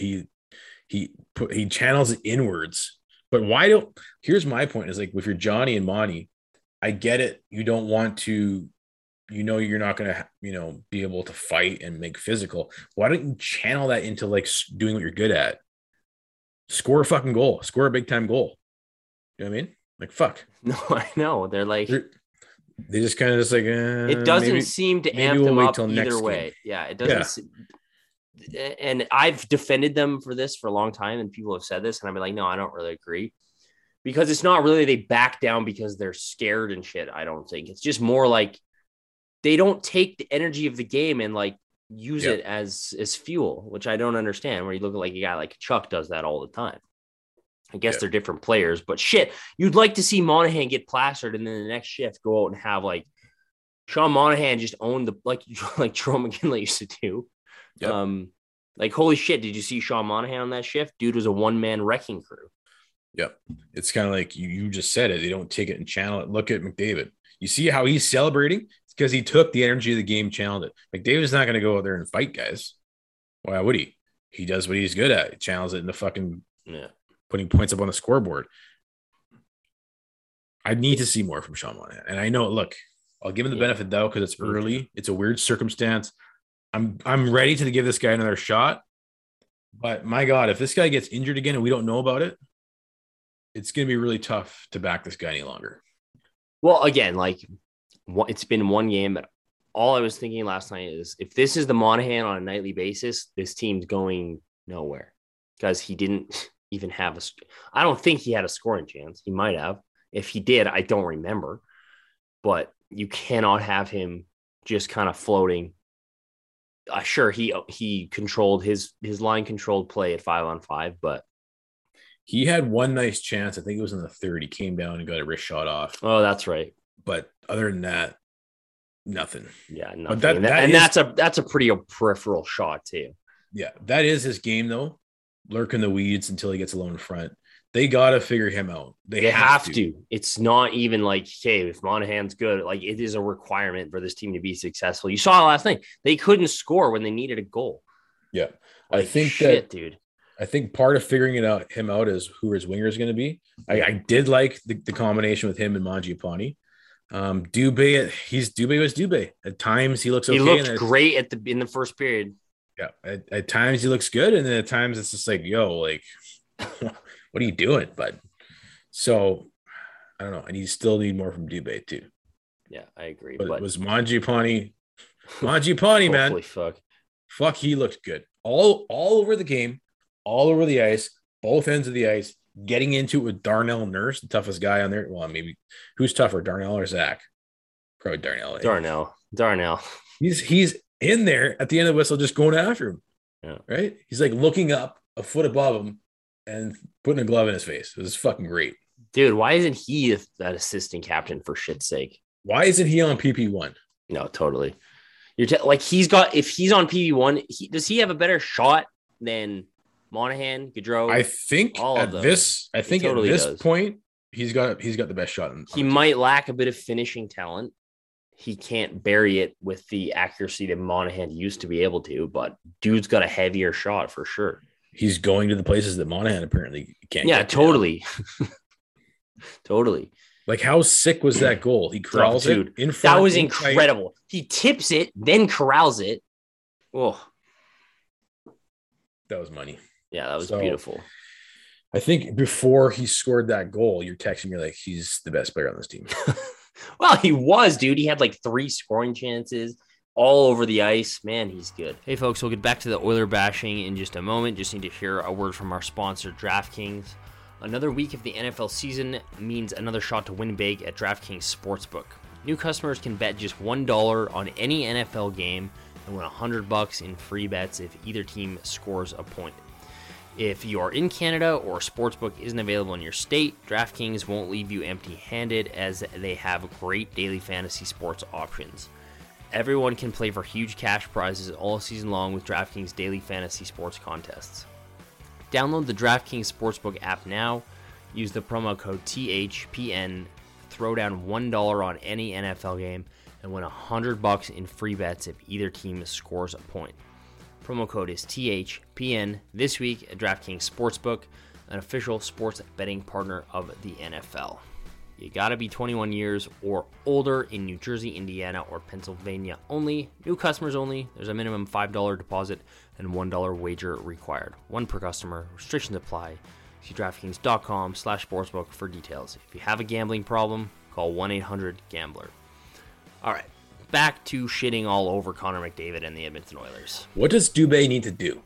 channels it inwards. But here's my point is like, if you're Johnny and Monty, I get it. You don't want to, you're not going to, be able to fight and make physical. Why don't you channel that into like doing what you're good at? Score a fucking goal, score a big time goal. You know what I mean? Like, fuck. No, I know. They're like, they just kind of just like, it doesn't seem to amp them up either way. Game. Yeah. It doesn't. Yeah. And I've defended them for this for a long time, and people have said this, and I've been like, no, I don't really agree, because it's not really they back down because they're scared and shit. I don't think it's just more like they don't take the energy of the game and like use it as fuel, which I don't understand. Where you look at like a guy like Chuck does that all the time. I guess they're different players, but shit, you'd like to see Monahan get plastered, and then the next shift go out and have like Sean Monahan just own the like Jerome McKinley used to do. Yep. Like, holy shit, did you see Sean Monahan on that shift? Dude was a one-man wrecking crew. Yep. It's kind of like you just said it. They don't take it and channel it. Look at McDavid. You see how he's celebrating? It's because he took the energy of the game, channeled it. McDavid's not going to go out there and fight guys. Why would he? He does what he's good at. He channels it into fucking putting points up on the scoreboard. I need to see more from Sean Monahan. And I know, look, I'll give him the benefit though, because it's early. It's a weird circumstance. I'm ready to give this guy another shot. But my God, if this guy gets injured again and we don't know about it, it's going to be really tough to back this guy any longer. Well, again, like it's been one game, but all I was thinking last night is if this is the Monahan on a nightly basis, this team's going nowhere, because he didn't even have I don't think he had a scoring chance. He might have. If he did, I don't remember. But you cannot have him just kind of floating. Sure, he controlled his line controlled play at 5-on-5, but he had one nice chance. I think it was in the third. He came down and got a wrist shot off. Oh, that's right. But other than that, nothing. Yeah, nothing. But that's a pretty peripheral shot too. Yeah, that is his game though. Lurk in the weeds until he gets alone in front. They got to figure him out. They have to. It's not even like, hey, if Monahan's good, like it is a requirement for this team to be successful. You saw last night, they couldn't score when they needed a goal. Yeah. Like, dude. I think part of figuring him out is who his winger is going to be. I did like the combination with him and Mangiapane. Dubé was Dubé. At times he looks okay. He looked great in the first period. Yeah. At times he looks good. And then at times it's just like, yo, like, what are you doing, bud? So I don't know. And you still need more from Dubé too. Yeah, I agree. But it was Mangiapane, man. Fuck, he looked good. All over the game, all over the ice, both ends of the ice, getting into it with Darnell Nurse, the toughest guy on there. Well, maybe who's tougher, Darnell or Zach? Probably Darnell. Darnell. He's in there at the end of the whistle, just going after him. Yeah. Right? He's like looking up a foot above him and putting a glove in his face. It was fucking great. Dude, why isn't he that assistant captain for shit's sake? Why isn't he on PP1? No, totally. If he's on PP1, does he have a better shot than Monahan, Gaudreau? I think at this point, he's got the best shot. He might lack a bit of finishing talent. He can't bury it with the accuracy that Monahan used to be able to, but dude's got a heavier shot for sure. He's going to the places that Monahan apparently can't. Yeah, totally. Totally. Like, how sick was that goal? He corrals it in front. That was incredible. He tips it, then corrals it. Oh, that was money. Yeah, that was beautiful. I think before he scored that goal, you're texting me like he's the best player on this team. Well, he was, dude. He had like 3 scoring chances all over the ice. Man, he's good. Hey, folks, we'll get back to the Oiler bashing in just a moment. Just need to hear a word from our sponsor, DraftKings. Another week of the NFL season means another shot to win big at DraftKings Sportsbook. New customers can bet just $1 on any NFL game and win $100 in free bets if either team scores a point. If you are in Canada or a sportsbook isn't available in your state, DraftKings won't leave you empty-handed as they have great daily fantasy sports options. Everyone can play for huge cash prizes all season long with DraftKings daily fantasy sports contests. Download the DraftKings Sportsbook app now. Use the promo code THPN. Throw down $1 on any NFL game and win $100 in free bets if either team scores a point. Promo code is THPN this week at DraftKings Sportsbook, an official sports betting partner of the NFL. You gotta be 21 years or older in New Jersey, Indiana, or Pennsylvania only. New customers only. There's a minimum $5 deposit and $1 wager required. One per customer. Restrictions apply. See DraftKings.com/sportsbook for details. If you have a gambling problem, call 1-800-GAMBLER. All right, back to shitting all over Connor McDavid and the Edmonton Oilers. What does Dubé need to do?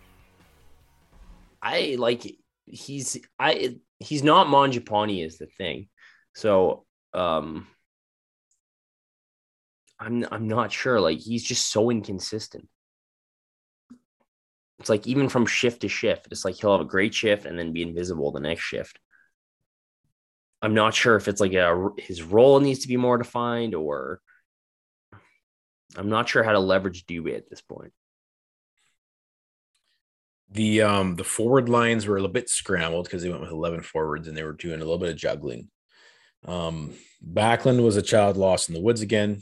He's not Mangiapane is the thing. So I'm not sure. Like, he's just so inconsistent. It's like even from shift to shift, it's like he'll have a great shift and then be invisible the next shift. I'm not sure if it's like his role needs to be more defined, or I'm not sure how to leverage Dubé at this point. The forward lines were a little bit scrambled because they went with 11 forwards and they were doing a little bit of juggling. Backlund was a child lost in the woods again.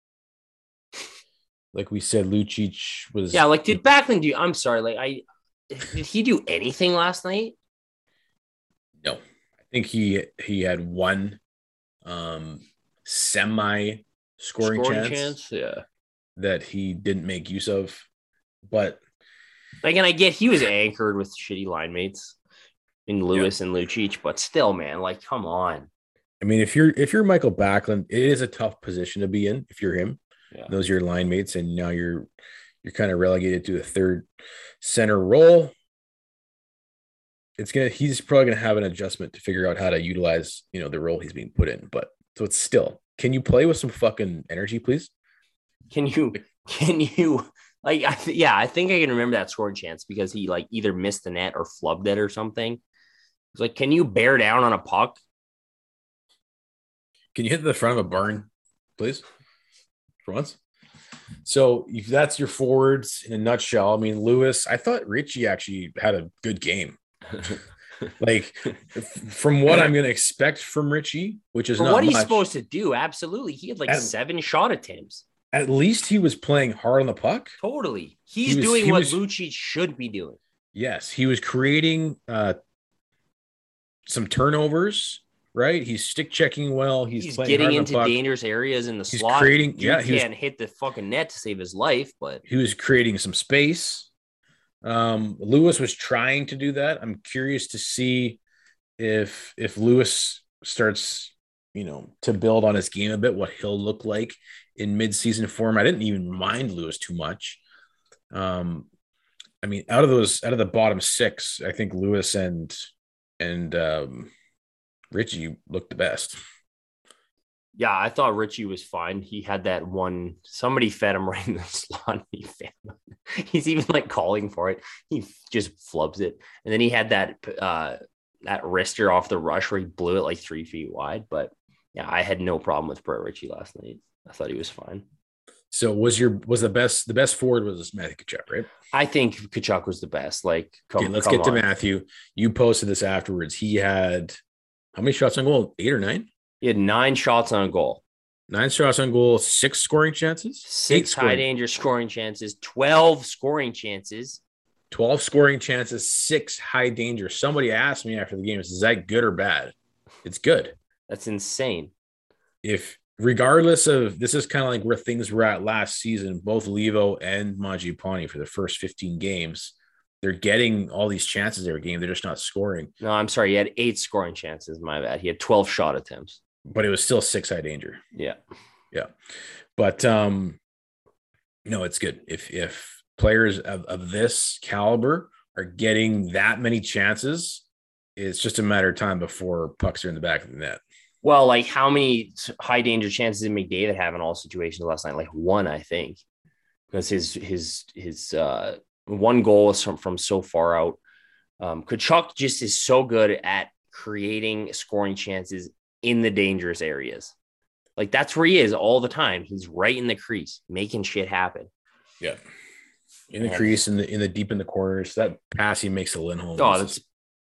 Like we said, Lucic was. Yeah, like, did Backlund do? I'm sorry, did he do anything last night? No, I think he had one semi scoring chance, yeah, that he didn't make use of. But and I get he was anchored with shitty line mates in Lewis and Lucic, but still, man, come on. I mean, if you're Michael Backlund, it is a tough position to be in. If you're him, those are your line mates, and now you're kind of relegated to a third center role. He's probably gonna have an adjustment to figure out how to utilize, the role he's being put in. But so it's still, can you play with some fucking energy, please? Can you I think I can remember that scoring chance because he either missed the net or flubbed it or something. It's like, can you bear down on a puck? Can you hit the front of a barn, please? For once. So if that's your forwards in a nutshell. I mean, Lewis, I thought Richie actually had a good game. From what I'm going to expect from Richie, which is not what much, he's supposed to do. Absolutely. He had 7 shot attempts. At least he was playing hard on the puck. Totally. He's doing what Lucic should be doing. Yes. He was creating some turnovers. Right, he's stick checking well. He's getting into dangerous areas in the slot. He can't hit the fucking net to save his life, but he was creating some space. Lewis was trying to do that. I'm curious to see if Lewis starts, to build on his game a bit, what he'll look like in mid-season form. I didn't even mind Lewis too much. I mean, out of the bottom 6, I think Lewis and Richie looked the best. Yeah, I thought Richie was fine. He had that one. Somebody fed him right in the slot. He's even calling for it. He just flubs it, and then he had that wrister off the rush where he blew it 3 feet wide. But yeah, I had no problem with Brett Richie last night. I thought he was fine. So the best forward was Matthew Tkachuk, right? I think Tkachuk was the best. Let's get to Matthew. You posted this afterwards. He had. How many shots on goal? 8 or 9? He had 9 shots on goal. 9 shots on goal, 6 scoring chances? 6 high danger scoring chances, 12 scoring chances. 12 scoring chances, 6 high danger. Somebody asked me after the game, is that good or bad? It's good. That's insane. Regardless of, this is kind of like where things were at last season, both Levo and Mangiapane for the first 15 games. They're getting all these chances every game. They're just not scoring. No, I'm sorry. He had 8 scoring chances. My bad. He had 12 shot attempts. But it was still 6 high danger. Yeah. Yeah. But no, it's good. If players of this caliber are getting that many chances, it's just a matter of time before pucks are in the back of the net. Well, how many high danger chances did McDavid have in all situations last night? 1, I think. Because his one goal was from so far out. Tkachuk just is so good at creating scoring chances in the dangerous areas. Like, that's where he is all the time. He's right in the crease, making shit happen. Yeah. In the crease, in the deep in the corners. That pass he makes to Lindholm. Oh, that's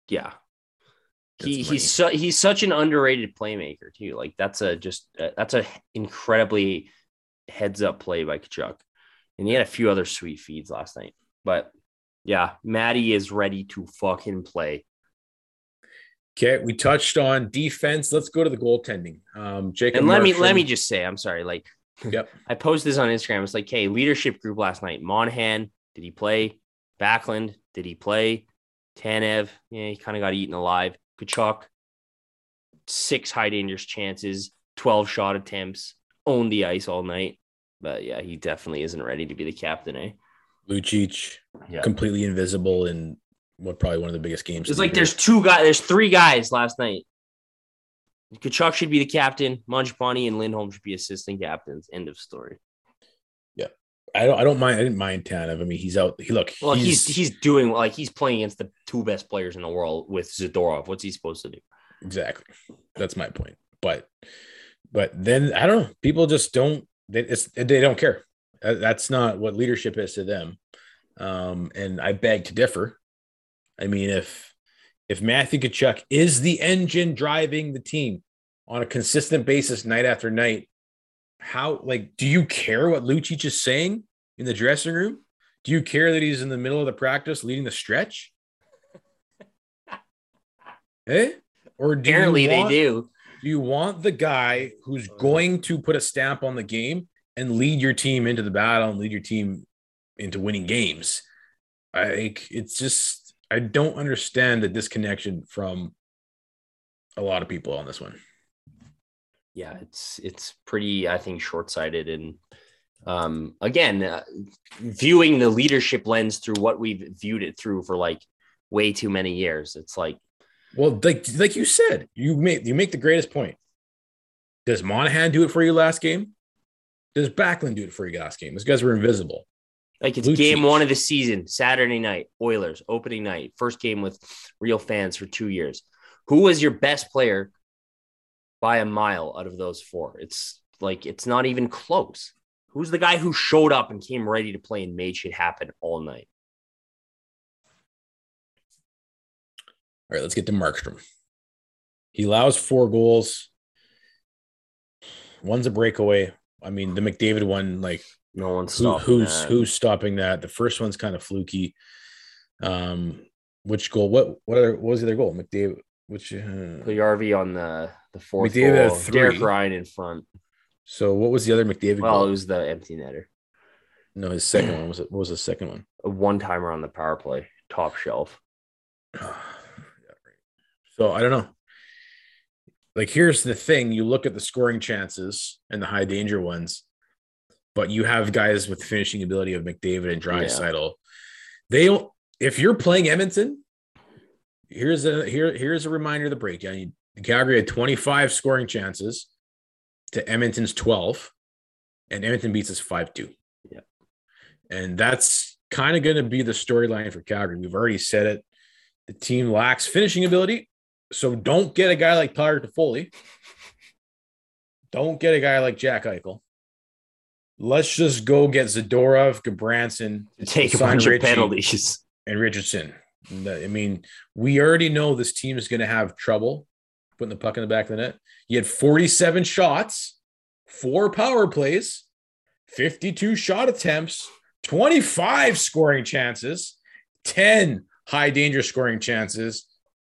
he's such an underrated playmaker too. Like, that's a incredibly heads up play by Tkachuk. And he had a few other sweet feeds last night. But yeah, Matty is ready to fucking play. Okay, we touched on defense. Let's go to the goaltending. Jacob, and let me just say, I'm sorry. Like, yep. I posted this on Instagram. It's like, hey, leadership group last night. Monahan, did he play? Backlund, did he play? Tanev, yeah, he kind of got eaten alive. Tkachuk, 6 high dangerous chances, 12 shot attempts, owned the ice all night. But yeah, he definitely isn't ready to be the captain, eh? Lucic, completely invisible in probably one of the biggest games. It's like there's 3 guys last night. Tkachuk should be the captain. Mangiapane and Lindholm should be assistant captains. End of story. Yeah, I don't mind. I didn't mind Tanev. I mean, he's out. He's doing like he's playing against the 2 best players in the world with Zadorov. What's he supposed to do? Exactly. That's my point. But then I don't know. People just don't. They don't care. That's not what leadership is to them. And I beg to differ. I mean, if Matthew Tkachuk is the engine driving the team on a consistent basis night after night, do you care what Lucic is saying in the dressing room? Do you care that he's in the middle of the practice leading the stretch? Or apparently they do. Do you want the guy who's going to put a stamp on the game and lead your team into the battle and lead your team into winning games? I don't understand the disconnection from a lot of people on this one. Yeah, it's pretty, I think, short-sighted. And again, viewing the leadership lens through what we've viewed it through for like way too many years. It's like, well, like you said, you make the greatest point. Does Monahan do it for you last game? Does Backlund do it for you last game? Those guys were invisible. Like, it's game 1 of the season, Saturday night, Oilers, opening night, first game with real fans for 2 years. Who was your best player by a mile out of those 4? It's like, it's not even close. Who's the guy who showed up and came ready to play and made shit happen all night? All right, let's get to Markstrom. He allows 4 goals. One's a breakaway. I mean, the McDavid one, like, no one's stopping who's stopping that? The first one's kind of fluky. Which goal? What was the other goal? McDavid. Which Puljujarvi on the fourth McDavid goal. 3. Derek Ryan in front. So what was the other McDavid goal? Well, it was the empty netter. No, his second one. What was the second one? A one-timer on the power play, top shelf. So I don't know. Like, here's the thing. You look at the scoring chances and the high danger ones, but you have guys with finishing ability of McDavid and Draisaitl. Yeah. If you're playing Edmonton, here's a reminder of the breakdown. Calgary had 25 scoring chances to Edmonton's 12, and Edmonton beats us 5-2. Yeah. And that's kind of going to be the storyline for Calgary. We've already said it. The team lacks finishing ability. So don't get a guy like Tyler Toffoli. Don't get a guy like Jack Eichel. Let's just go get Zadorov, Gabranson, take a bunch of penalties, and Richardson. I mean, we already know this team is going to have trouble putting the puck in the back of the net. You had 47 shots, 4 power plays, 52 shot attempts, 25 scoring chances, 10 high danger scoring chances.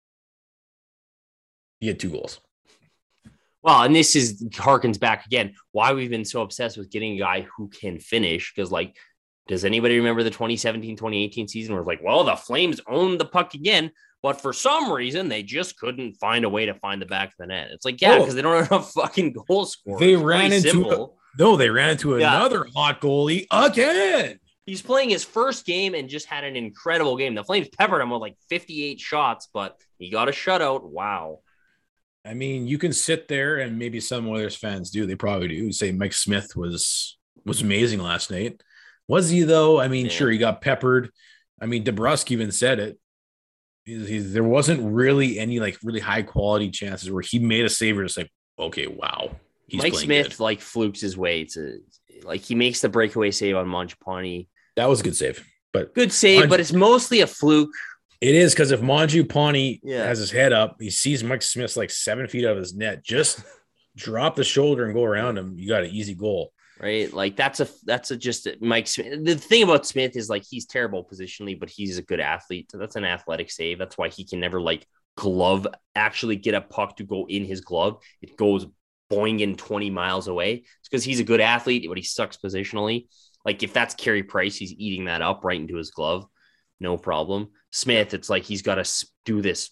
You had 2 goals. Well, and this harkens back again why we've been so obsessed with getting a guy who can finish. Because, like, does anybody remember the 2017-2018 season where it's like, well, the Flames owned the puck again, but for some reason they just couldn't find a way to find the back of the net? It's like, yeah, because they don't have enough fucking goal scorers. They ran into another hot goalie again. He's playing his first game and just had an incredible game. The Flames peppered him with like 58 shots, but he got a shutout. Wow. I mean, you can sit there, and maybe some Oilers fans do. They probably do. Say Mike Smith was amazing last night. Was he, though? I mean, Sure, he got peppered. I mean, DeBrusk even said it. There wasn't really any, like, really high-quality chances where he made a save. Just like, okay, wow. Mike Smith good. like flukes his way to like he makes the breakaway save on Mangiapane. That was a good save, but good save, but it's mostly a fluke. It is because if Mangiapane has his head up, he sees Mike Smith's like 7 feet out of his net. Just drop the shoulder and go around him. You got an easy goal. Right, like that's just Mike Smith. The thing about Smith is like he's terrible positionally, but he's a good athlete. So that's an athletic save. That's why he can never like glove actually get a puck to go in his glove. It goes boing in 20 miles away. It's because he's a good athlete, but he sucks positionally. Like if that's Carey Price, he's eating that up right into his glove, no problem. Smith, it's like he's got to do this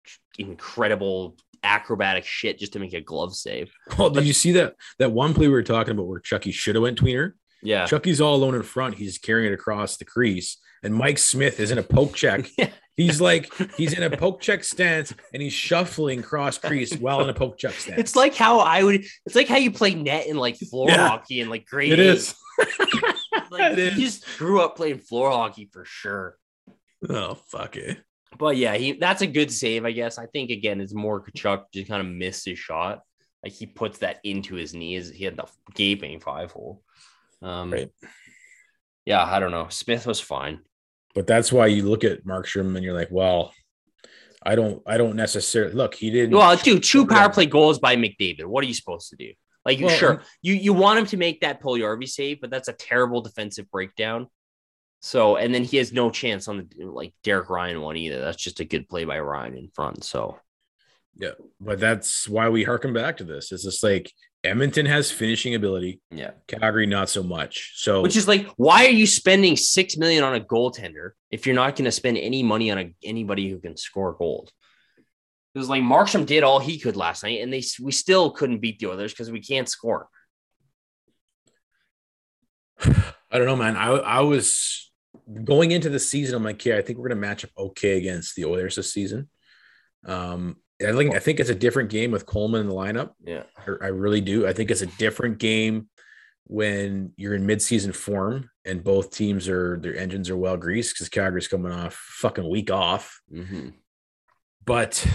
incredible acrobatic shit just to make a glove save. Oh, did you see that one play we were talking about where Chucky should have went tweener? Yeah. Chucky's all alone in front. He's carrying it across the crease, and Mike Smith is in a poke check. He's in a poke check stance, and he's shuffling cross crease while in a poke check stance. It's like how you play net in like floor hockey and like grade. It is. Like he just grew up playing floor hockey for sure. Oh, fuck it. But yeah, that's a good save, I guess. I think again, it's more Tkachuk just kind of missed his shot. Like he puts that into his knees. He had the gaping 5-hole. Right. Yeah, I don't know. Smith was fine. But that's why you look at Markstrom and you're like, well, I don't necessarily look. He didn't. Well, dude, 2 power play goals by McDavid. What are you supposed to do? Like, sure, you want him to make that Puljujarvi save, but that's a terrible defensive breakdown. So, and then he has no chance on the like Derek Ryan one either. That's just a good play by Ryan in front. So, yeah, but that's why we harken back to this. It's just like Edmonton has finishing ability. Yeah, Calgary not so much. So, which is like, why are you spending $6 million on a goaltender if you're not going to spend any money on anybody who can score goals? It was like Markstrom did all he could last night, and we still couldn't beat the Oilers because we can't score. I don't know, man. I was going into the season. I'm like, yeah, I think we're going to match up okay against the Oilers this season. I think it's a different game with Coleman in the lineup. Yeah, I really do. I think it's a different game when you're in mid-season form and both teams their engines are well greased because Calgary's coming off fucking week off. Mm-hmm. But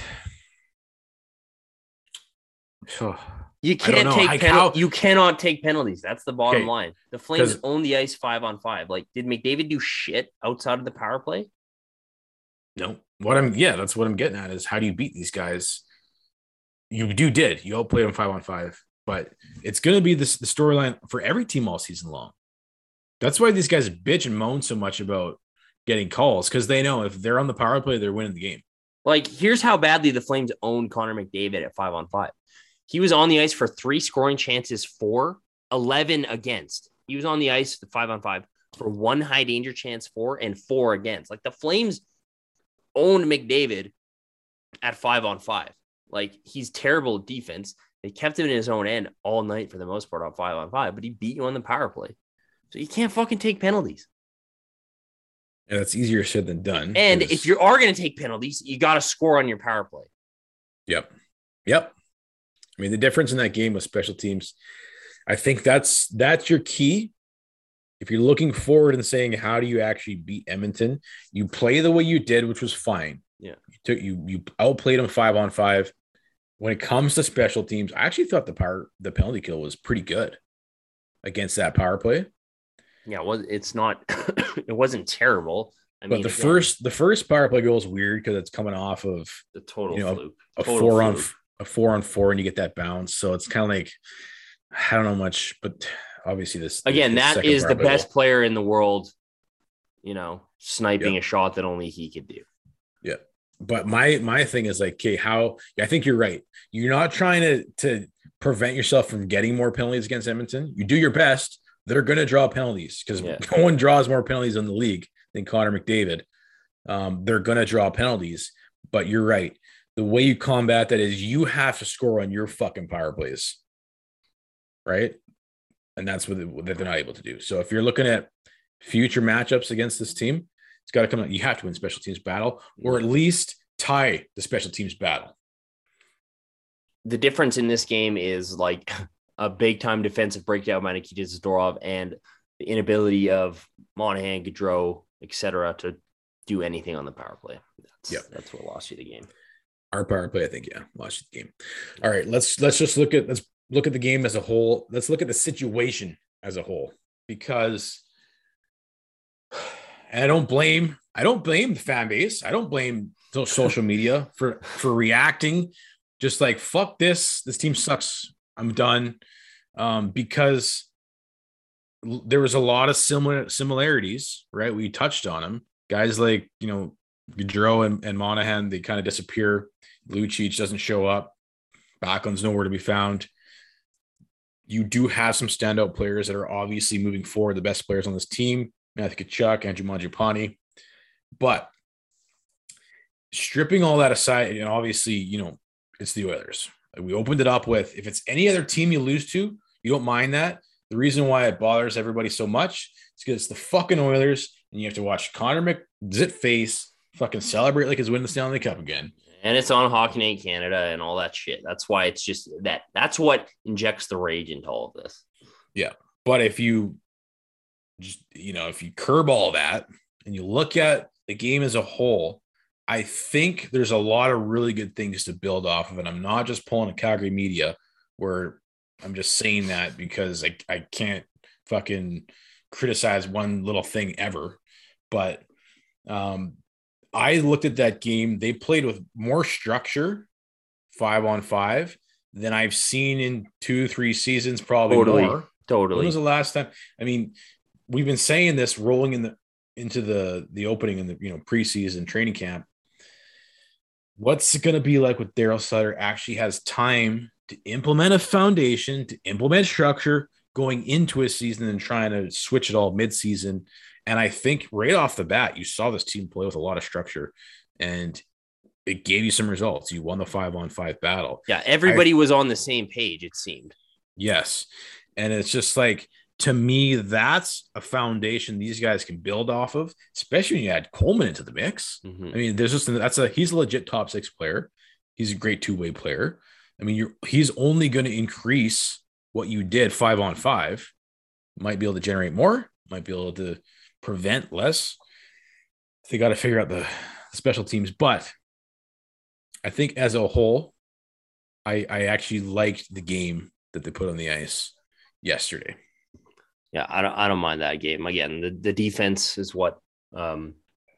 you can't take you cannot take penalties. That's the bottom line. The Flames own the ice 5-on-5. Like, did McDavid do shit outside of the power play? No. That's what I'm getting at is how do you beat these guys? You outplayed them 5-on-5, but it's going to be the storyline for every team all season long. That's why these guys bitch and moan so much about getting calls because they know if they're on the power play, they're winning the game. Like, here's how badly the Flames own Connor McDavid at 5-on-5. He was on the ice for 3 scoring chances for 11 against. He was on the ice 5-on-5 for 1 high danger chance for and 4 against. Like, the Flames owned McDavid at 5-on-5. Like, he's terrible at defense. They kept him in his own end all night for the most part on 5-on-5, but he beat you on the power play. So you can't fucking take penalties. Yeah, that's easier said than done. And if you are going to take penalties, you got to score on your power play. Yep. I mean, the difference in that game with special teams, I think that's your key. If you're looking forward and saying, how do you actually beat Edmonton? You play the way you did, which was fine. Yeah. You outplayed them 5-on-5. When it comes to special teams, I actually thought the penalty kill was pretty good against that power play. Yeah, it's not. It wasn't terrible. But the first power play goal is weird because it's coming off of the total fluke. A 4-on-4, and you get that bounce. So it's kind of like I don't know much, but obviously this again that is the best player in the world. Sniping a shot that only he could do. Yeah. But my thing is like, okay, I think you're right. You're not trying to prevent yourself from getting more penalties against Edmonton. You do your best. They're going to draw penalties because no one draws more penalties in the league than Connor McDavid. They're going to draw penalties, but you're right. The way you combat that is you have to score on your fucking power plays, right? And that's what they're not able to do. So if you're looking at future matchups against this team, it's got to come out. You have to win special teams battle or at least tie the special teams battle. The difference in this game is like a big time defensive breakdown by Nikita Zadorov and the inability of Monahan, Gaudreau, etc. to do anything on the power play. That's what lost you the game. Our power play, I think, lost you the game. All right, let's look at the game as a whole. Let's look at the situation as a whole, because and I don't blame the fan base. I don't blame social media for reacting just like, fuck this team sucks, I'm done. Because there was a lot of similarities, right? We touched on them. Guys like, Gaudreau and Monahan, they kind of disappear. Lucic doesn't show up. Backlund's nowhere to be found. You do have some standout players that are obviously moving forward, the best players on this team, Matthew Tkachuk, Andrew Mangiapane. But stripping all that aside, and obviously, it's the Oilers. We opened it up with, if it's any other team you lose to, you don't mind that. The reason why it bothers everybody so much is because it's the fucking Oilers, and you have to watch Connor McZit fucking celebrate like he's winning the Stanley Cup again. And it's on Hockey Night Canada and all that shit. That's why it's just that's what injects the rage into all of this. Yeah. But if you just, if you curb all that and you look at the game as a whole, I think there's a lot of really good things to build off of. And I'm not just pulling a Calgary media where I'm just saying that because I can't fucking criticize one little thing ever. But I looked at that game. They played with more structure 5-on-5 than I've seen in 2-3 seasons, probably more. Totally. When was the last time? I mean, we've been saying this rolling into the opening in the preseason training camp. What's it going to be like with Daryl Sutter actually has time to implement a foundation, to implement structure going into a season and trying to switch it all midseason? And I think right off the bat, you saw this team play with a lot of structure and it gave you some results. You won the 5-on-5 battle. Yeah, everybody was on the same page, it seemed. Yes. And it's just like, to me, that's a foundation these guys can build off of, especially when you add Coleman into the mix. Mm-hmm. I mean, he's a legit top 6 player. He's a great two-way player. I mean, he's only going to increase what you did 5-on-5. Might be able to generate more, might be able to prevent less. They got to figure out the special teams. But I think as a whole, I actually liked the game that they put on the ice yesterday. Yeah, I don't mind that game. Again, the defense is what the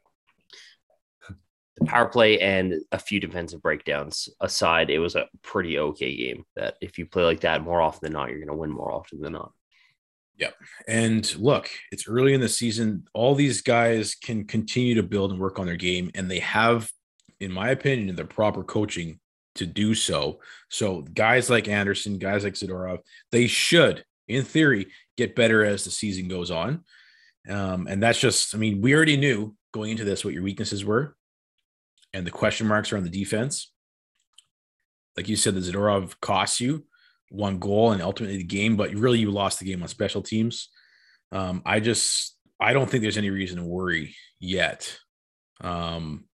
power play and a few defensive breakdowns aside, it was a pretty okay game that if you play like that more often than not, you're going to win more often than not. Yeah. And look, it's early in the season. All these guys can continue to build and work on their game, and they have, in my opinion, the proper coaching to do so. So guys like Anderson, guys like Zadorov, they should, in theory, get better as the season goes on. And that's just, I mean, we already knew going into this what your weaknesses were and the question marks around the defense. Like you said, the Zadorov cost you one goal and ultimately the game, but really you lost the game on special teams. I don't think there's any reason to worry yet. I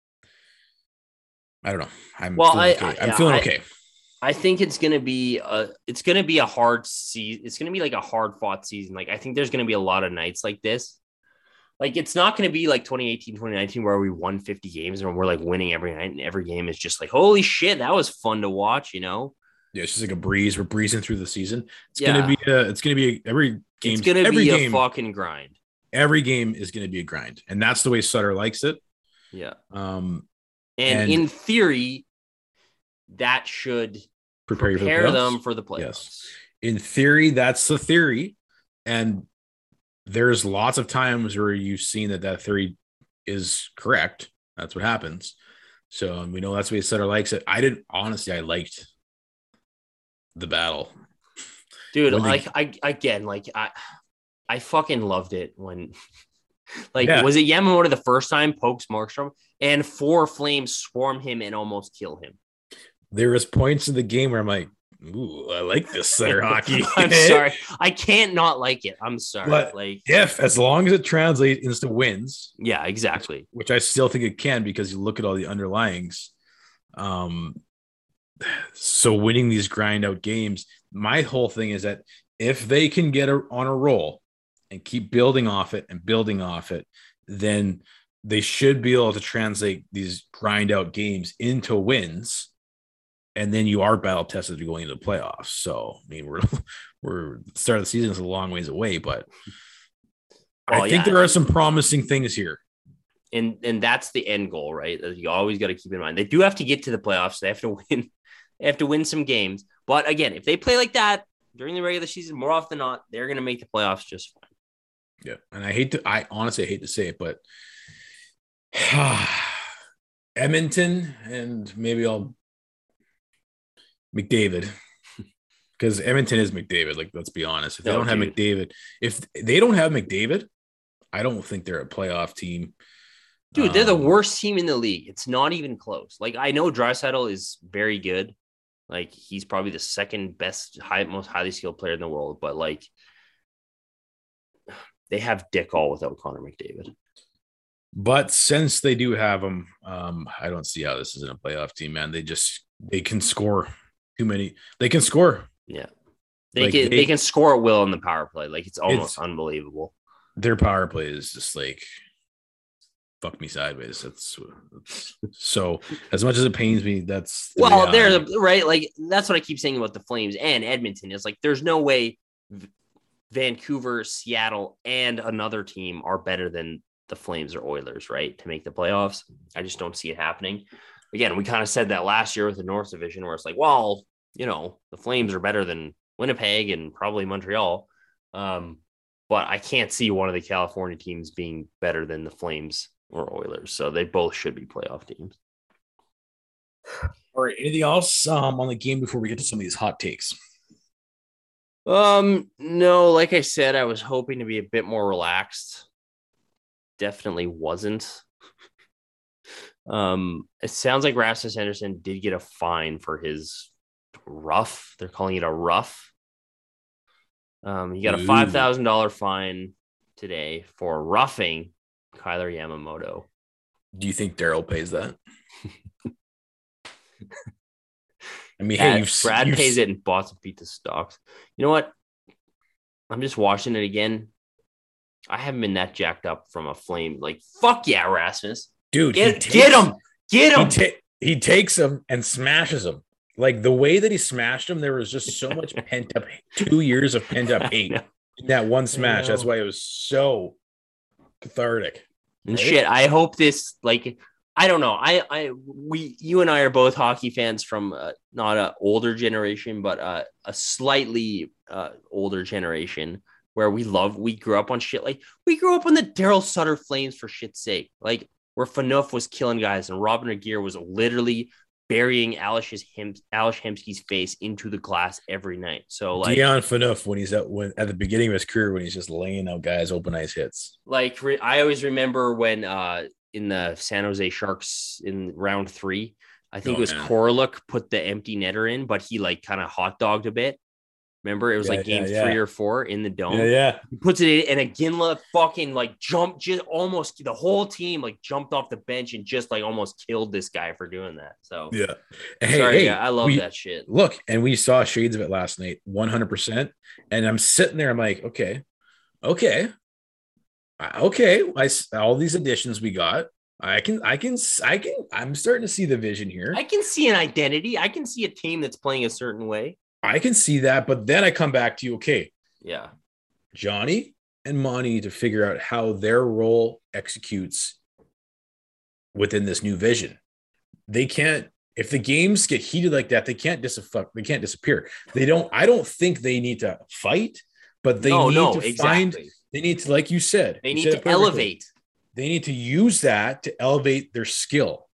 don't know. I'm feeling okay. I think it's going to be a hard season. It's going to be like a hard fought season. Like, I think there's going to be a lot of nights like this. Like, it's not going to be like 2018, 2019, where we won 50 games and we're like winning every night and every game is just like, holy shit, that was fun to watch, Yeah, it's just like a breeze. We're breezing through the season. It's going to be every game. It's going to be a fucking grind. Every game is going to be a grind. And that's the way Sutter likes it. Yeah. And in theory, that should prepare them for the playoffs. Yes. In theory, that's the theory. And there's lots of times where you've seen that theory is correct. That's what happens. So we know that's the way Sutter likes it. I liked the battle. Dude, I fucking loved it when was it Yamamoto the first time pokes Markstrom and 4 flames swarm him and almost kill him? There was points in the game where I'm like, ooh, I like this Sutter hockey. I'm sorry. I can't not like it. I'm sorry. But as long as it translates into wins. Yeah, exactly. Which I still think it can, because you look at all the underlyings. So winning these grind out games, my whole thing is that if they can get on a roll and keep building off it, then they should be able to translate these grind out games into wins and then you are battle tested to going into the playoffs. So I mean, we're the start of the season is a long ways away, but I think there are some promising things here. And that's the end goal, right? You always got to keep in mind. They do have to get to the playoffs. They have to win. They have to win some games. But again, if they play like that during the regular season, more often than not, they're going to make the playoffs just fine. Yeah. And I honestly hate to say it, but Edmonton and maybe McDavid, because Edmonton is McDavid. Like, let's be honest. If they don't have McDavid, I don't think they're a playoff team. Dude, they're the worst team in the league. It's not even close. Like, I know Draisaitl is very good. Like, he's probably the second best, most highly skilled player in the world. But, like, they have dick all without Connor McDavid. But since they do have him, I don't see how this isn't a playoff team, man. They can score too many. They can score. Yeah. They can score at will on the power play. Like, it's almost unbelievable. Their power play is just like, fuck me sideways. That's so, as much as it pains me, that's right. Like, that's what I keep saying about the Flames and Edmonton is like, there's no way Vancouver, Seattle, and another team are better than the Flames or Oilers, right? To make the playoffs. I just don't see it happening. Again, we kind of said that last year with the North Division where it's like, well, the Flames are better than Winnipeg and probably Montreal. But I can't see one of the California teams being better than the Flames or Oilers. So they both should be playoff teams. All right. Anything else on the game before we get to some of these hot takes? No, like I said, I was hoping to be a bit more relaxed. Definitely wasn't. It sounds like Rasmus Anderson did get a fine for his rough. They're calling it a rough. He got a $5,000 fine today for roughing Kyler Yamamoto. Do you think Daryl pays that? I mean, Brad pays it and bought some pizza stocks. You know what? I'm just watching it again. I haven't been that jacked up from a Flame. Like, fuck yeah, Rasmus. Dude, get him. He takes him and smashes him. Like, the way that he smashed him, there was just so much pent up, 2 years of pent up hate in that one smash. That's why it was so cathartic. And shit, I hope this, like, I don't know. You and I are both hockey fans from not an older generation, but a slightly older generation where we grew up on shit. Like, we grew up on the Daryl Sutter Flames for shit's sake. Like, where Phaneuf was killing guys and Robin Aguirre was literally burying Alex Hemsky's face into the glass every night. So, like, Dion Phaneuf when he's at the beginning of his career, when he's just laying out guys open ice hits. Like, I always remember when in the San Jose Sharks in round 3, I think it was Koroluk put the empty netter in, but he like kind of hot dogged a bit. Remember, it was game 3 or 4 in the dome. Yeah. He puts it in, and Iginla fucking like jumped, just almost the whole team like jumped off the bench and just like almost killed this guy for doing that. So yeah, I love that shit. Look, and we saw shades of it last night, 100%. And I'm sitting there, I'm like, okay. All these additions we got. I'm starting to see the vision here. I can see an identity. I can see a team that's playing a certain way. I can see that, but then I come back to you. Okay. Yeah. Johnny and Monty need to figure out how their role executes within this new vision. They can't, if the games get heated like that, they can't disappear. I don't think they need to fight, but they they need to, like you said, they need to elevate. They need to use that to elevate their skill.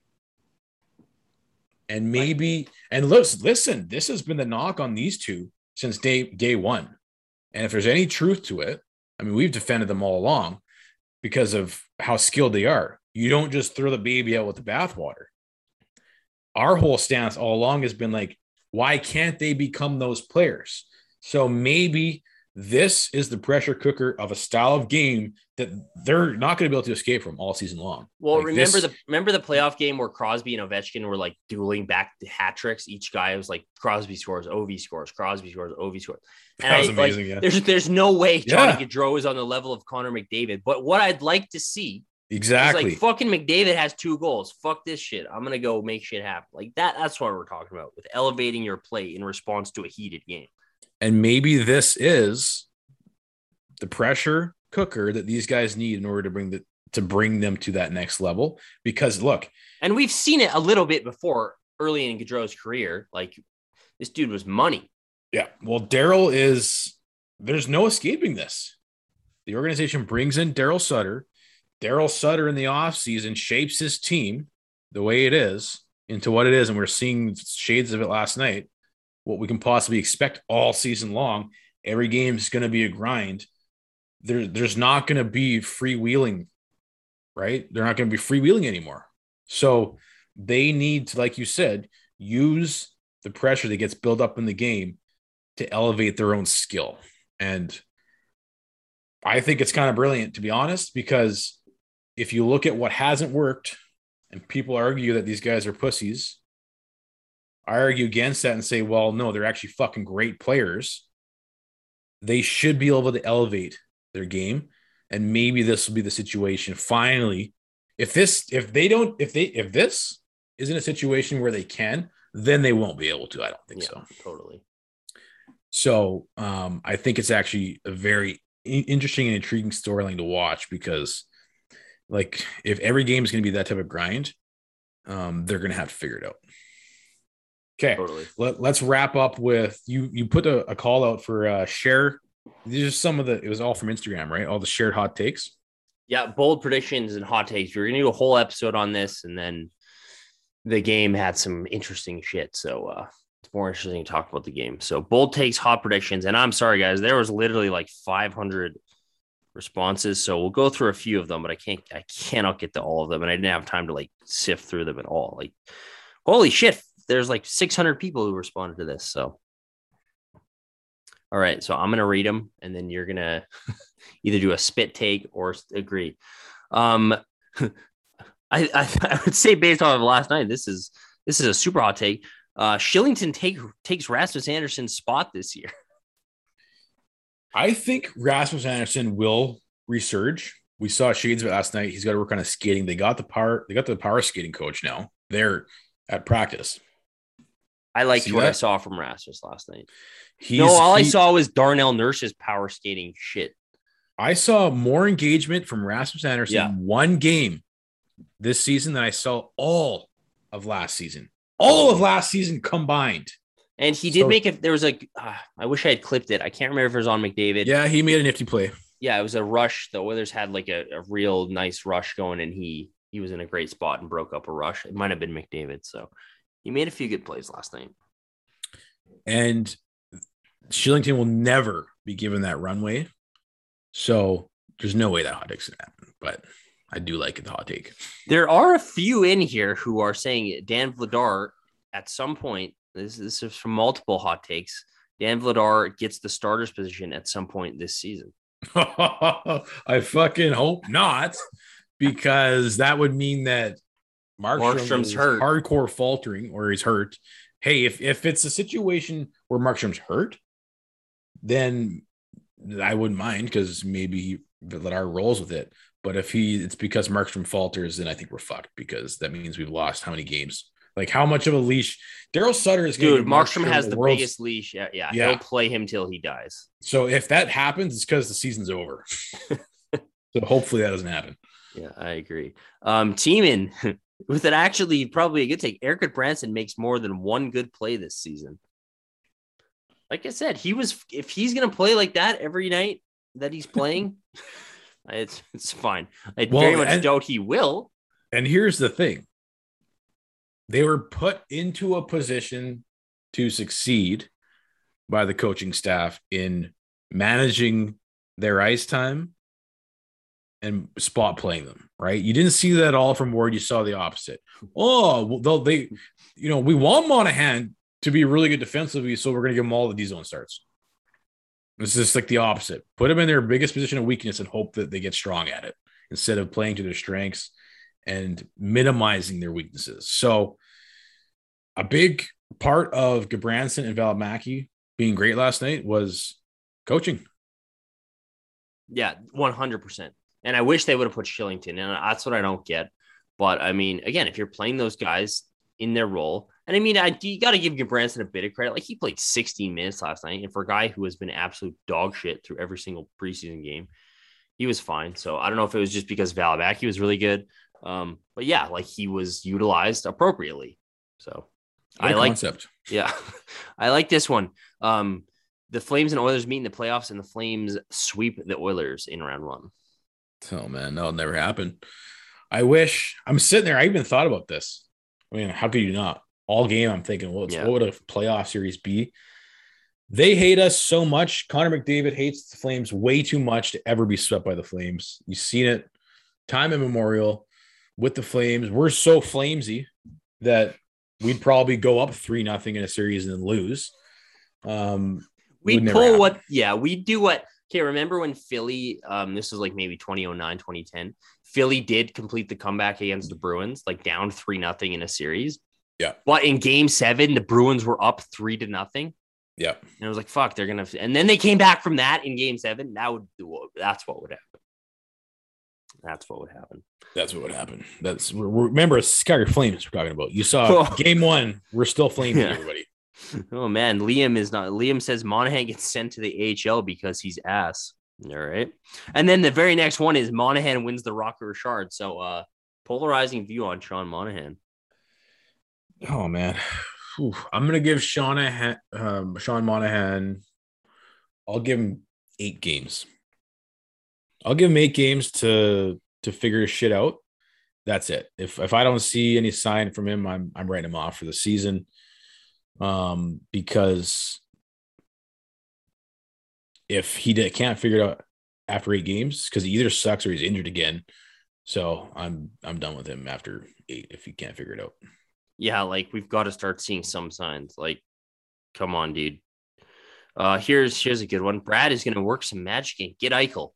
And maybe, and listen, this has been the knock on these two since day one. And if there's any truth to it, I mean, we've defended them all along because of how skilled they are. You don't just throw the baby out with the bathwater. Our whole stance all along has been like, why can't they become those players? So maybe this is the pressure cooker of a style of game that they're not going to be able to escape from all season long. Well, like remember the playoff game where Crosby and Ovechkin were like dueling back the hat tricks. Each guy was like, Crosby scores, Ovi scores, Crosby scores, Ovi scores. And that was amazing. There's no way Johnny Gaudreau is on the level of Connor McDavid. But what I'd like to see Exactly. It's like fucking McDavid has 2 goals. Fuck this shit. I'm gonna go make shit happen. Like that's what we're talking about with elevating your play in response to a heated game. And maybe this is the pressure cooker that these guys need in order to bring them to that next level. Because look, and we've seen it a little bit before early in Gaudreau's career. Like this dude was money. Yeah. Well, there's no escaping this. The organization brings in Daryl Sutter. Daryl Sutter in the offseason shapes his team the way it is into what it is. And we're seeing shades of it last night, what we can possibly expect all season long. Every game is going to be a grind. There's not going to be freewheeling, right? They're not going to be freewheeling anymore. So they need to, like you said, use the pressure that gets built up in the game to elevate their own skill. And I think it's kind of brilliant, to be honest, because if you look at what hasn't worked and people argue that these guys are pussies, I argue against that and say, well, no, they're actually fucking great players. They should be able to elevate their game. And maybe this will be the situation. Finally, if this isn't a situation where they can, then they won't be able to. I don't think so. Totally. So I think it's actually a very interesting and intriguing storyline to watch, because like if every game is going to be that type of grind, they're going to have to figure it out. Okay. Totally. Let's wrap up with you put a call out for share. These are some of it was all from Instagram, right? All the shared hot takes. Yeah. Bold predictions and hot takes. We're going to do a whole episode on this, and then the game had some interesting shit. So it's more interesting to talk about the game. So bold takes, hot predictions. And I'm sorry, guys, there was literally like 500 responses. So we'll go through a few of them, but I cannot get to all of them. And I didn't have time to like sift through them at all. Like, holy shit. There's like 600 people who responded to this. So, all right. So I'm going to read them, and then you're going to either do a spit take or agree. I would say based on last night, this is a super hot take. Shillington takes Rasmus Anderson's spot this year. I think Rasmus Anderson will resurge. We saw shades of it last night. He's got to work on his skating. They got the power skating coach now. They're at practice. I liked what I saw from Rasmus last night. I saw was Darnell Nurse's power skating shit. I saw more engagement from Rasmus Anderson one game this season than I saw all of last season. All of last season combined. And he did make it. There was I wish I had clipped it. I can't remember if it was on McDavid. Yeah, he made a nifty play. Yeah, it was a rush. The Oilers had like a real nice rush going, and he was in a great spot and broke up a rush. It might have been McDavid. So he made a few good plays last night. And Shillington will never be given that runway. So there's no way that hot take's going to happen. But I do like the hot take. There are a few in here who are saying Dan Vladar at some point, this is from multiple hot takes, Dan Vladar gets the starter's position at some point this season. I fucking hope not, because that would mean that Markstrom's hurt, hardcore faltering, or he's hurt. Hey, if it's a situation where Markstrom's hurt, then I wouldn't mind, because maybe Vladar rolls with it. But if it's because Markstrom falters, then I think we're fucked, because that means we've lost how many games? Like, how much of a leach? Daryl Sutter is going to Markstrom has the biggest leash. Yeah. He'll play him till he dies. So if that happens, it's because the season's over. So hopefully that doesn't happen. Yeah, I agree. Teeman, with it actually probably a good take. Erik Goodbranson makes more than one good play this season. Like I said, if he's going to play like that every night that he's playing, it's fine. I very much doubt he will. And here's the thing. They were put into a position to succeed by the coaching staff in managing their ice time and spot playing them, right? You didn't see that all from Ward. You saw the opposite. Oh, we want Monahan to be really good defensively, so we're going to give him all the D-zone starts. It's just like the opposite. Put them in their biggest position of weakness and hope that they get strong at it, instead of playing to their strengths and minimizing their weaknesses. So a big part of Goodbranson and Valimaki being great last night was coaching. Yeah, 100%. And I wish they would have put Shillington, and that's what I don't get. But I mean, again, if you're playing those guys in their role, and I mean, you got to give Branson a bit of credit. Like, he played 16 minutes last night, and for a guy who has been absolute dog shit through every single preseason game, he was fine. So I don't know if it was just because Valimaki was really good. But yeah, like, he was utilized appropriately. So What a concept. Yeah, I like this one. The Flames and Oilers meet in the playoffs, and the Flames sweep the Oilers in round one. Oh man, that'll never happen. I wish. I'm sitting there. I even thought about this. I mean, how could you not? All game, I'm thinking, well, what would a playoff series be? They hate us so much. Connor McDavid hates the Flames way too much to ever be swept by the Flames. You've seen it time immemorial with the Flames. We're so flamesy that we'd probably go up 3-0 in a series and then lose. We pull what? Yeah, we do what? Okay, remember when Philly, this was like maybe 2009, 2010, Philly did complete the comeback against the Bruins, like down 3-0 in a series. Yeah. But in game 7, the Bruins were up 3-0. Yeah. And it was like, fuck, they're going to, and then they came back from that in game 7. That's what would happen. That's what would happen. That's what would happen. Remember, it's Calgary Flames we're talking about. You saw game 1, we're still flaming everybody. Oh man, Liam says Monahan gets sent to the AHL because he's ass. All right. And then the very next one is Monahan wins the Rocket Richard. So polarizing view on Sean Monahan. Oh man. I'm gonna give Sean Monahan, I'll give him 8 games. I'll give him 8 games to figure his shit out. That's it. If I don't see any sign from him, I'm writing him off for the season. Because if he can't figure it out after 8 games, because he either sucks or he's injured again. So I'm done with him after 8 if he can't figure it out. Yeah, like, we've got to start seeing some signs. Like, come on, dude. Here's a good one. Brad is going to work some magic and get Eichel.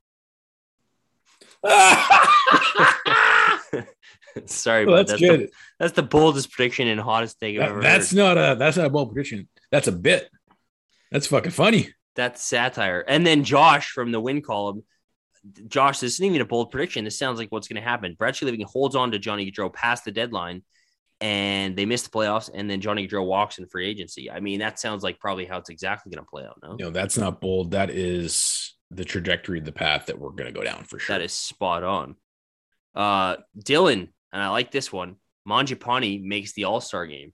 Sorry, but that's good. That's the boldest prediction and hottest take I've ever heard. That's not a bold prediction. That's a bit. That's fucking funny. That's satire. And then Josh from the win column. Josh, this isn't even a bold prediction. This sounds like what's going to happen. Brad Treliving holds on to Johnny Gaudreau past the deadline, and they miss the playoffs, and then Johnny Gaudreau walks in free agency. I mean, that sounds like probably how it's exactly going to play out. No, that's not bold. That is the trajectory, the path that we're going to go down for sure. That is spot on. Dylan, and I like this one. Mangiapane makes the All-Star game.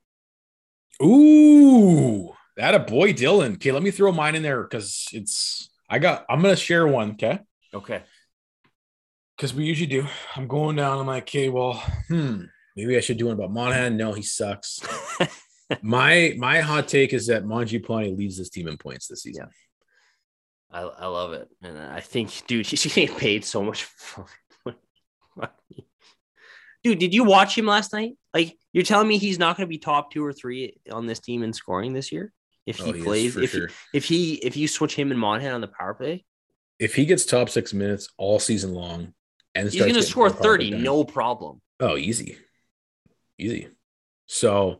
Ooh, that a boy, Dylan. Okay, let me throw mine in there because I'm going to share one. Okay. Because we usually do. I'm going down. I'm like, okay, well, maybe I should do one about Monahan. No, he sucks. My hot take is that Mangiapane leads this team in points this season. Yeah. I love it. And I think, dude, he's getting paid so much money. Dude, did you watch him last night? Like, you're telling me he's not going to be top 2 or 3 on this team in scoring this year? If he plays, if you switch him and Monahan on the power play? If he gets top 6 minutes all season long, and he's going to score 30, no problem. Oh, easy. So,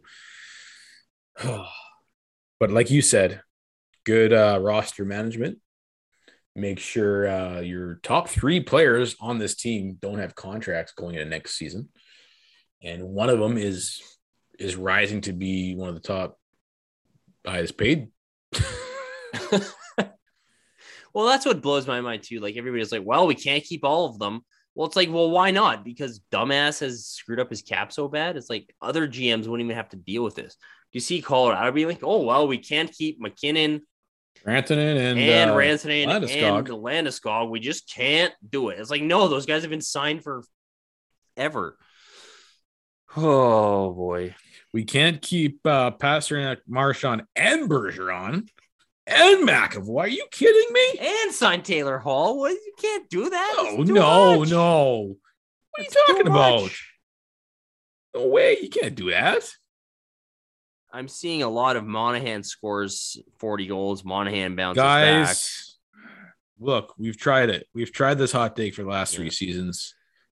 but like you said, good roster management. Make sure your top 3 players on this team don't have contracts going into next season, and one of them is rising to be one of the top highest paid. Well, that's what blows my mind too. Like, everybody's like, well, we can't keep all of them. Well, it's like, well, why not? Because dumbass has screwed up his cap so bad. It's like other GMs wouldn't even have to deal with this. Do you see Colorado being like, oh, well, we can't keep McKinnon, Rantanen and Landeskog. We just can't do it. It's like, no, those guys have been signed for ever. Oh, boy. We can't keep Pastrnak, Marchand, and Bergeron. And McAvoy, are you kidding me? And sign Taylor Hall. What? You can't do that. No. What are you talking about? No way. You can't do that. I'm seeing a lot of Monahan scores 40 goals. Monahan bounces back. Look, we've tried it. We've tried this hot take for the last 3 seasons.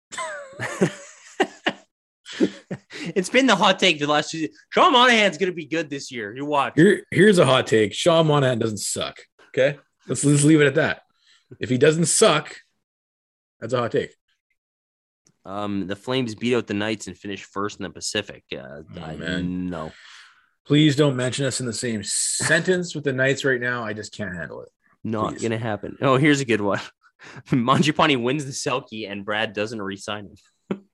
It's been the hot take the last 2 seasons. Sean Monahan's going to be good this year. You watch. Here's a hot take. Sean Monahan doesn't suck. Okay, let's leave it at that. If he doesn't suck, That's a hot take. The Flames beat out the Knights and finished first in the Pacific. Man. No. Please don't mention us in the same sentence with the Knights right now. I just can't handle it. Not going to happen. Oh, here's a good one. Mangiapane wins the Selke and Brad doesn't re-sign him.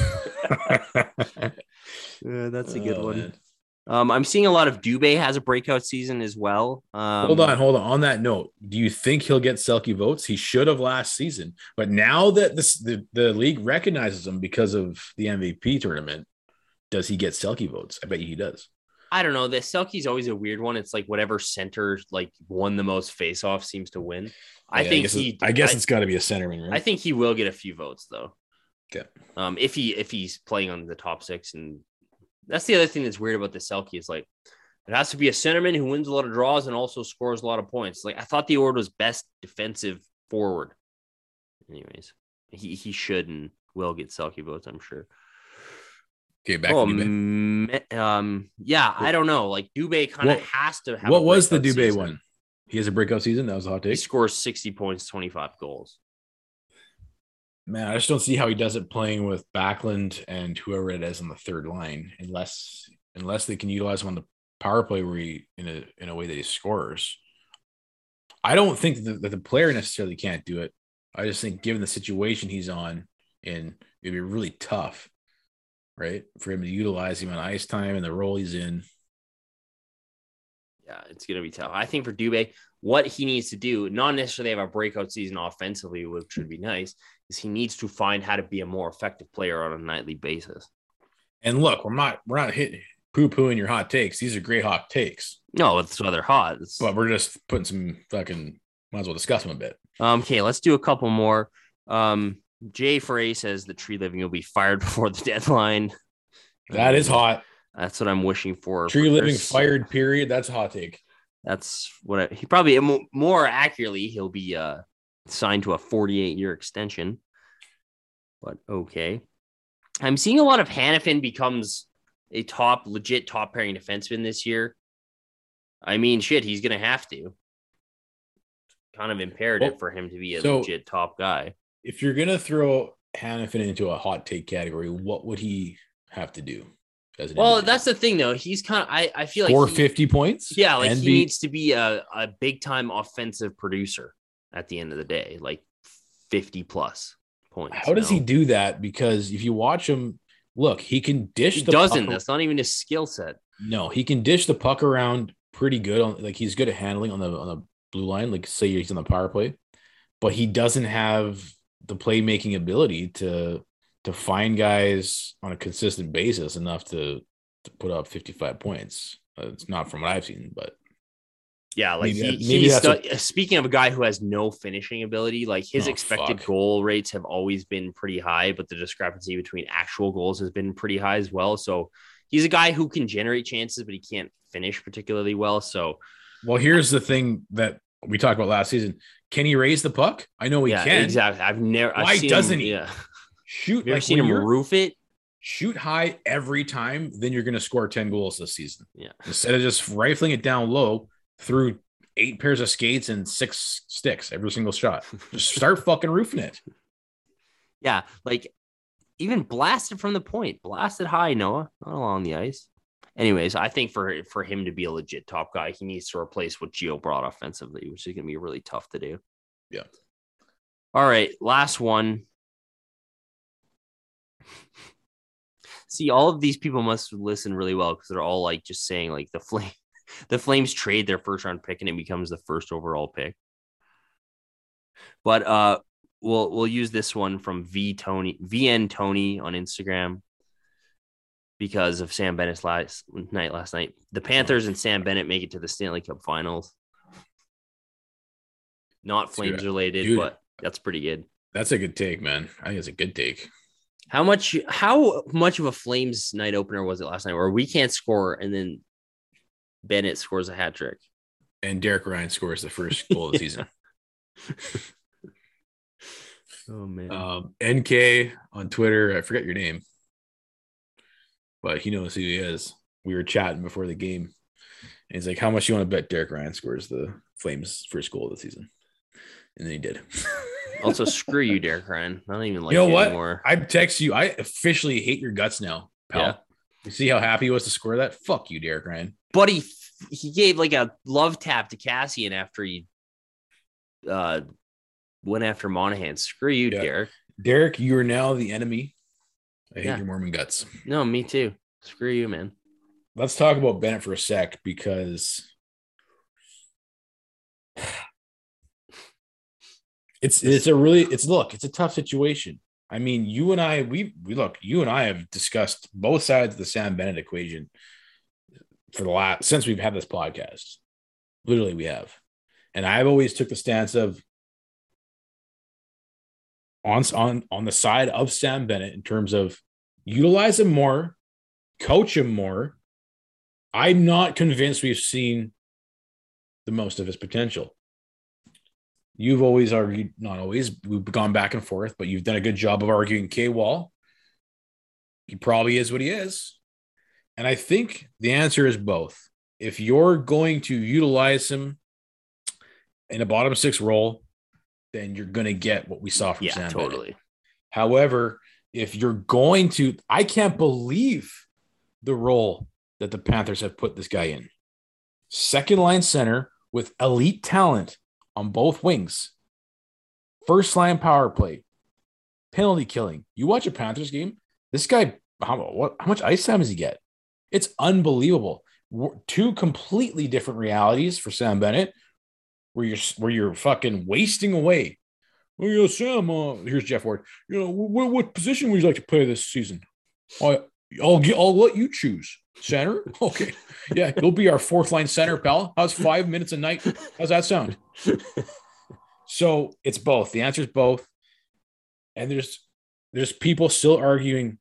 That's a good one. Man. I'm seeing a lot of Dubé has a breakout season as well. Hold on. On that note, do you think he'll get Selke votes? He should have last season, but now that the league recognizes him because of the MVP tournament, does he get Selke votes? I bet you he does. I don't know. The Selke's always a weird one. It's like whatever center like won the most face-offs seems to win. I guess it's got to be a centerman, right? I think he will get a few votes though. Okay. If he's playing on the top six, and that's the other thing that's weird about the Selke is like it has to be a centerman who wins a lot of draws and also scores a lot of points. Like I thought the award was best defensive forward. Anyways, he should and will get Selke votes, I'm sure. Okay, back to Dubé. Yeah, I don't know. Like Dubé kind of has to have. What was the Dubé one? He has a breakout season. That was a hot take. He scores 60 points, 25 goals. Man, I just don't see how he does it playing with Backlund and whoever it is on the third line, unless they can utilize him on the power play where he in a way that he scores. I don't think that the player necessarily can't do it. I just think given the situation he's on, and it'd be really tough, right, for him to utilize him on ice time and the role he's in. Yeah, it's going to be tough. I think for Dubé, what he needs to do, not necessarily have a breakout season offensively, which would be nice, is he needs to find how to be a more effective player on a nightly basis. And look, we're not hitting poo-pooing your hot takes. These are great hot takes. No, that's why they're hot. But we're just putting some fucking, might as well discuss them a bit. Okay, let's do a couple more. Jay Frey says the Tree Living will be fired before the deadline. That is hot. That's what I'm wishing for. Tree Living fired, period. That's a hot take. That's what he probably more accurately, he'll be signed to a 48-year extension. But okay. I'm seeing a lot of Hanifin becomes a legit top pairing defenseman this year. I mean, shit, he's going to have to. Kind of imperative for him to be a legit top guy. If you're going to throw Hanifin into a hot take category, what would he have to do? Well, that's the thing, though. He's kind of, I feel like 450 points. Yeah, like he needs to be a big time offensive producer at the end of the day, like 50 plus points. How does he do that? Because if you watch him, look, he can dish. That's not even his skill set. No, he can dish the puck around pretty good. Like he's good at handling on the blue line. Like say he's on the power play, but he doesn't have the playmaking ability to find guys on a consistent basis enough to put up 55 points. It's not from what I've seen, but yeah, like speaking of a guy who has no finishing ability, like his expected goal rates have always been pretty high, but the discrepancy between actual goals has been pretty high as well. So he's a guy who can generate chances, but he can't finish particularly well. So, well, here's the thing that we talked about last season. Can he raise the puck? I know he can. Exactly. Why doesn't he? Yeah. Shoot, you ever seen him roof it? Shoot high every time, then you're going to score 10 goals this season. Yeah. Instead of just rifling it down low through 8 pairs of skates and 6 sticks every single shot. Just start fucking roofing it. Yeah, like even blasted from the point, blasted high, Noah, not along the ice. Anyways, I think for him to be a legit top guy, he needs to replace what Gio brought offensively, which is going to be really tough to do. Yeah. All right, last one. See, all of these people must listen really well because they're all like just saying like the Flames trade their first round pick and it becomes the first overall pick. But we'll use this one from VN Tony on Instagram because of Sam Bennett's last night. The Panthers and Sam Bennett make it to the Stanley Cup Finals. Not Flames related, but that's pretty good. That's a good take, man. I think it's a good take. How much of a Flames night opener was it last night where we can't score and then Bennett scores a hat trick and Derek Ryan scores the first goal of the season? Oh man. NK on Twitter, I forget your name, but he knows who he is. We were chatting before the game and he's like, how much you want to bet Derek Ryan scores the Flames first goal of the season? And then he did. Also, screw you, Derek Ryan. I don't even like You know you what? anymore. I text you. I officially hate your guts now, pal. Yeah. You see how happy he was to score that? Fuck you, Derek Ryan. But he gave like a love tap to Cassian after he went after Monahan. Screw you, Yeah. Derek. Derek, you are now the enemy. I hate Yeah. your Mormon guts. No, me too. Screw you, man. Let's talk about Bennett for a sec because it's a tough situation. I mean, you and I have discussed both sides of the Sam Bennett equation for since we've had this podcast. Literally, we have. And I've always took the stance of on the side of Sam Bennett in terms of utilize him more, coach him more. I'm not convinced we've seen the most of his potential. You've always argued, not always, we've gone back and forth, but you've done a good job of arguing K-Wall. He probably is what he is. And I think the answer is both. If you're going to utilize him in a bottom six role, then you're going to get what we saw from Sam totally. Bennett. However, if you're going to, I can't believe the role that the Panthers have put this guy in. Second line center with elite talent on both wings. First line power play. Penalty killing. You watch a Panthers game, this guy, how much ice time does he get? It's unbelievable. Two completely different realities for Sam Bennett, where you're fucking wasting away. Well, you know, Sam, here's Jeff Ward. You know, what position would you like to play this season? I'll let you choose. Center? Okay. Yeah, you'll be our fourth line center, pal. How's 5 minutes a night? How's that sound? So it's both. The answer is both. And there's people still arguing,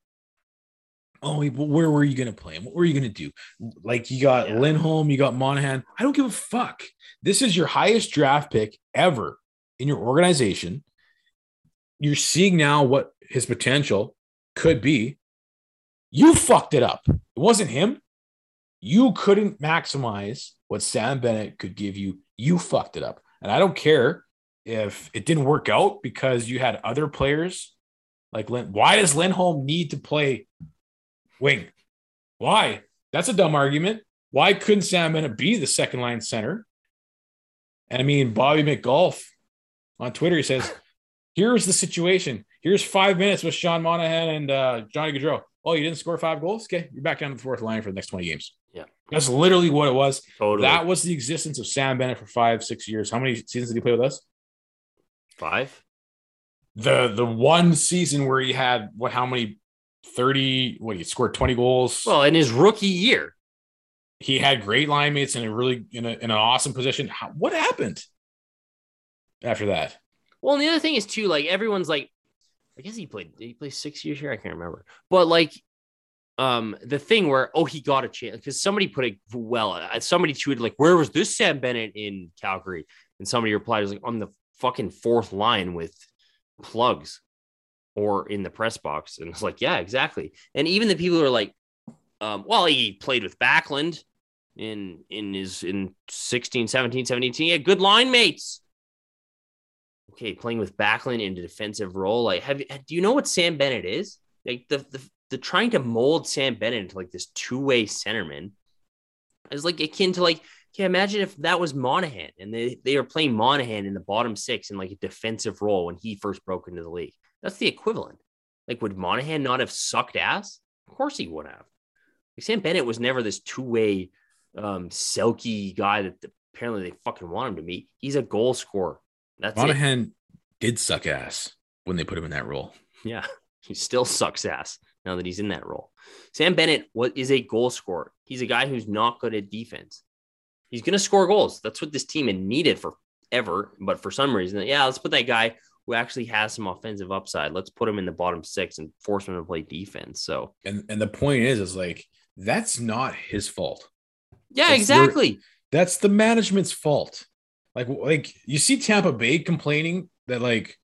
where were you going to play him? What were you going to do? Like, you got Lindholm, you got Monahan. I don't give a fuck. This is your highest draft pick ever in your organization. You're seeing now what his potential could be. You fucked it up. It wasn't him. You couldn't maximize what Sam Bennett could give you. You fucked it up. And I don't care if it didn't work out because you had other players like why does Lindholm need to play wing? Why? That's a dumb argument. Why couldn't Sam Bennett be the second line center? And I mean, Bobby McGolf on Twitter, he says, here's the situation. Here's 5 minutes with Sean Monahan and Johnny Gaudreau. Oh, you didn't score 5 goals? Okay, you're back down to the fourth line for the next 20 games. Yeah. That's literally what it was. Totally. That was the existence of Sam Bennett for 5-6 years. How many seasons did he play with us? 5. The one season where he had he scored 20 goals. Well, in his rookie year. He had great line mates in an awesome position. What happened after that? Well, and the other thing is too, like, everyone's like, I guess he played 6 years here. I can't remember. But like, the thing where, he got a chance because somebody put it somebody tweeted like, where was this Sam Bennett in Calgary? And somebody replied, was like, on the fucking fourth line with plugs or in the press box. And it's like, yeah, exactly. And even the people who are like, he played with Backlund in 16, 17, 17. He had good line mates. Okay, playing with Backlund in a defensive role. Like, do you know what Sam Bennett is? Like the trying to mold Sam Bennett into like this two-way centerman is like akin to like, imagine if that was Monahan and they were playing Monahan in the bottom six in like a defensive role when he first broke into the league. That's the equivalent. Like, would Monahan not have sucked ass? Of course he would have. Like, Sam Bennett was never this two-way selkie guy that apparently they fucking want him to be. He's a goal scorer. That's Monahan did suck ass when they put him in that role. Yeah, he still sucks ass now that he's in that role. Sam Bennett is a goal scorer. He's a guy who's not good at defense. He's going to score goals. That's what this team had needed forever. But for some reason, let's put that guy who actually has some offensive upside. Let's put him in the bottom six and force him to play defense. So, and the point is like, that's not his fault. Yeah, exactly. That's the management's fault. Like you see Tampa Bay complaining that like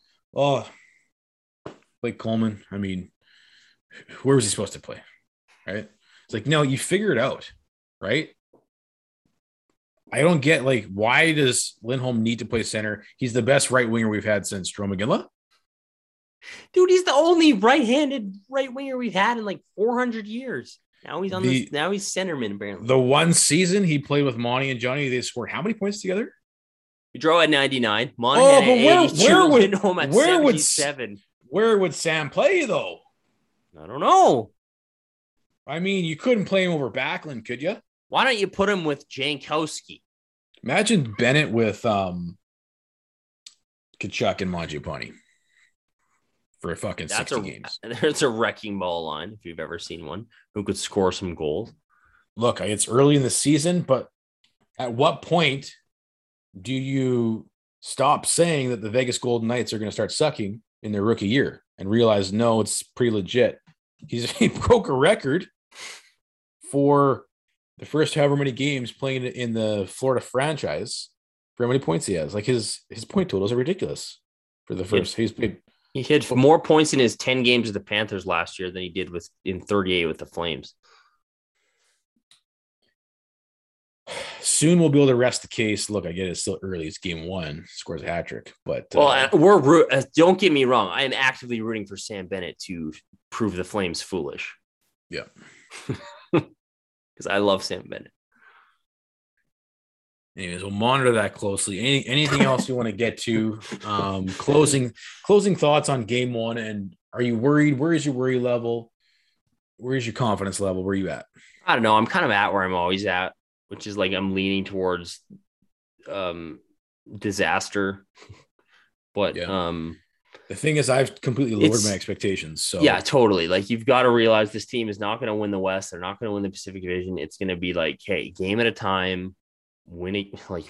Coleman, I mean, where was he supposed to play? Right? It's like, no, you figure it out, right? I don't get, like, why does Lindholm need to play center? He's the best right winger we've had since Jarome Iginla. Dude, he's the only right-handed right winger we've had in like 400 years. Now he's now he's centerman, apparently. The one season he played with Monty and Johnny, they scored how many points together? We draw at 99. Monahan at 82. Lindholm at 77. Where would Sam play, though? I don't know. I mean, you couldn't play him over Backlund, could you? Why don't you put him with Jankowski? Imagine Bennett with Kachuk and Mangiapane for fucking 60 games. There's a wrecking ball line, if you've ever seen one, who could score some goals. Look, it's early in the season, but at what point do you stop saying that the Vegas Golden Knights are going to start sucking in their rookie year and realize, no, it's pretty legit? He broke a record for the first however many games playing in the Florida franchise for how many points he has. Like his point totals are ridiculous for the first. He hit more points in his 10 games with the Panthers last year than he did in 38 with the Flames. Soon we'll be able to rest the case. Look, I get it's still early. It's game one. Scores a hat trick, but don't get me wrong. I am actively rooting for Sam Bennett to prove the Flames foolish. Yeah, because I love Sam Bennett. Anyways, we'll monitor that closely. Anything else you want to get to? Closing thoughts on game one. And are you worried? Where is your worry level? Where is your confidence level? Where are you at? I don't know. I'm kind of at where I'm always at, which is like I'm leaning towards disaster. But yeah. The thing is, I've completely lowered my expectations. So yeah, totally. Like you've got to realize this team is not going to win the West. They're not going to win the Pacific Division. It's going to be like, hey, game at a time, win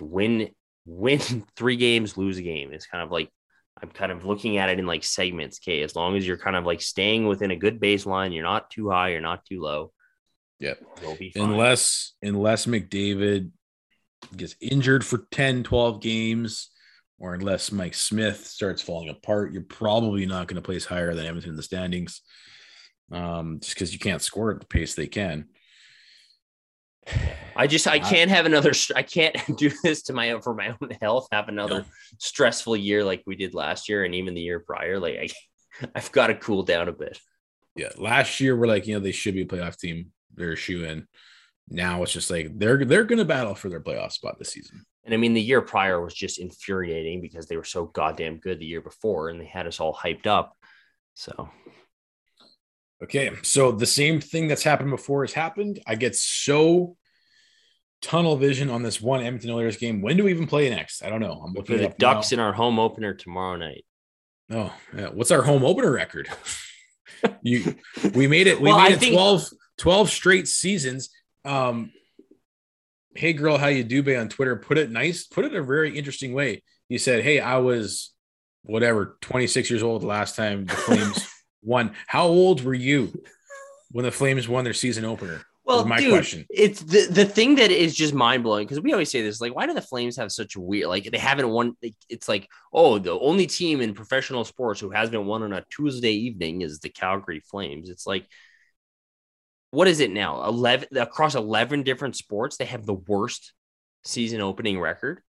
3 games, lose a game. It's kind of like I'm kind of looking at it in like segments. Okay, as long as you're kind of like staying within a good baseline, you're not too high, you're not too low. Yeah. Unless McDavid gets injured for 10, 12 games, or unless Mike Smith starts falling apart, you're probably not going to place higher than Edmonton in the standings. Just because you can't score at the pace they can. I can't do this for my own health, have another stressful year like we did last year and even the year prior. Like I've got to cool down a bit. Yeah. Last year we're like, they should be a playoff team. They're a shoe in. Now it's just like they're going to battle for their playoff spot this season. And I mean, the year prior was just infuriating because they were so goddamn good the year before and they had us all hyped up. So, okay. So the same thing that's happened before has happened. I get so tunnel vision on this one Edmonton Oilers game. When do we even play next? I don't know. I'm looking at the Ducks in our home opener tomorrow night. Oh, yeah. What's our home opener record? We made it. We made it 12 straight seasons. Hey girl, how you do, on Twitter put it in a very interesting way. You said, hey, I was 26 years old the last time the Flames won. How old were you when the Flames won their season opener? Well, my question. It's the thing that is just mind blowing because we always say this, like, why do the Flames have such weird, like they haven't won? It's like, oh, the only team in professional sports who hasn't won on a Tuesday evening is the Calgary Flames. It's like, what is it now? 11 across 11 different sports, they have the worst season opening record.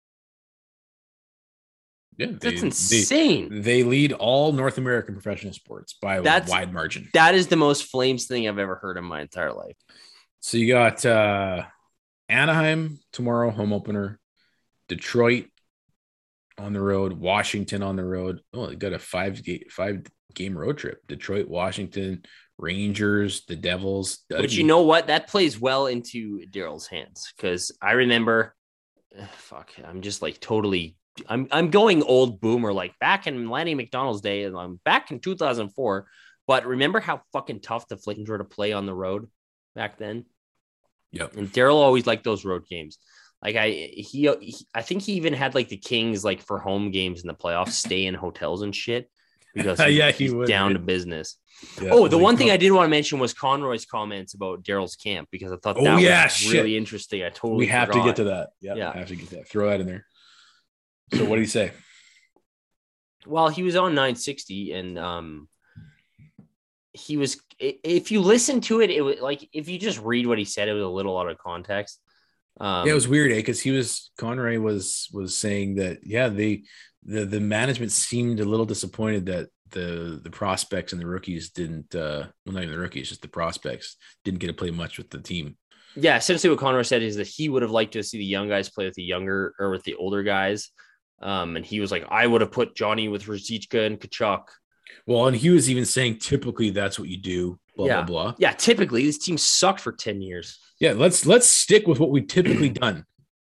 Yeah, that's insane. They lead all North American professional sports by a wide margin. That is the most Flames thing I've ever heard in my entire life. So you got Anaheim tomorrow, home opener. Detroit on the road. Washington on the road. Oh, they got a 5-game road trip. Detroit, Washington, Rangers, the Devils. But you know what? That plays well into Daryl's hands because I remember. I'm just like totally. I'm going old boomer, like back in Lanny McDonald's day, and I'm back in 2004. But remember how fucking tough the Flames were to play on the road back then? Yep. And Daryl always liked those road games. Like I think he even had like the Kings, like for home games in the playoffs, stay in hotels and shit because he's down to business. Yeah, the one thing I did want to mention was Conroy's comments about Daryl's camp because I thought that was really interesting. We have to get to that. Yeah, I have to get that. Throw that in there. So what did he say? Well, he was on 960 and he was, if you listen to it, it was like, if you just read what he said, it was a little out of context, Yeah, it was weird, because Conroy was saying that the management seemed a little disappointed that the prospects and the rookies didn't not even the rookies, just the prospects didn't get to play much with the team. Yeah, essentially what Conroy said is that he would have liked to see the young guys play with the older guys. And he was like, I would have put Johnny with Ruzicka and Tkachuk. Well, and he was even saying typically that's what you do, blah, blah. Yeah, typically this team sucked for 10 years. Yeah, let's stick with what we've typically done.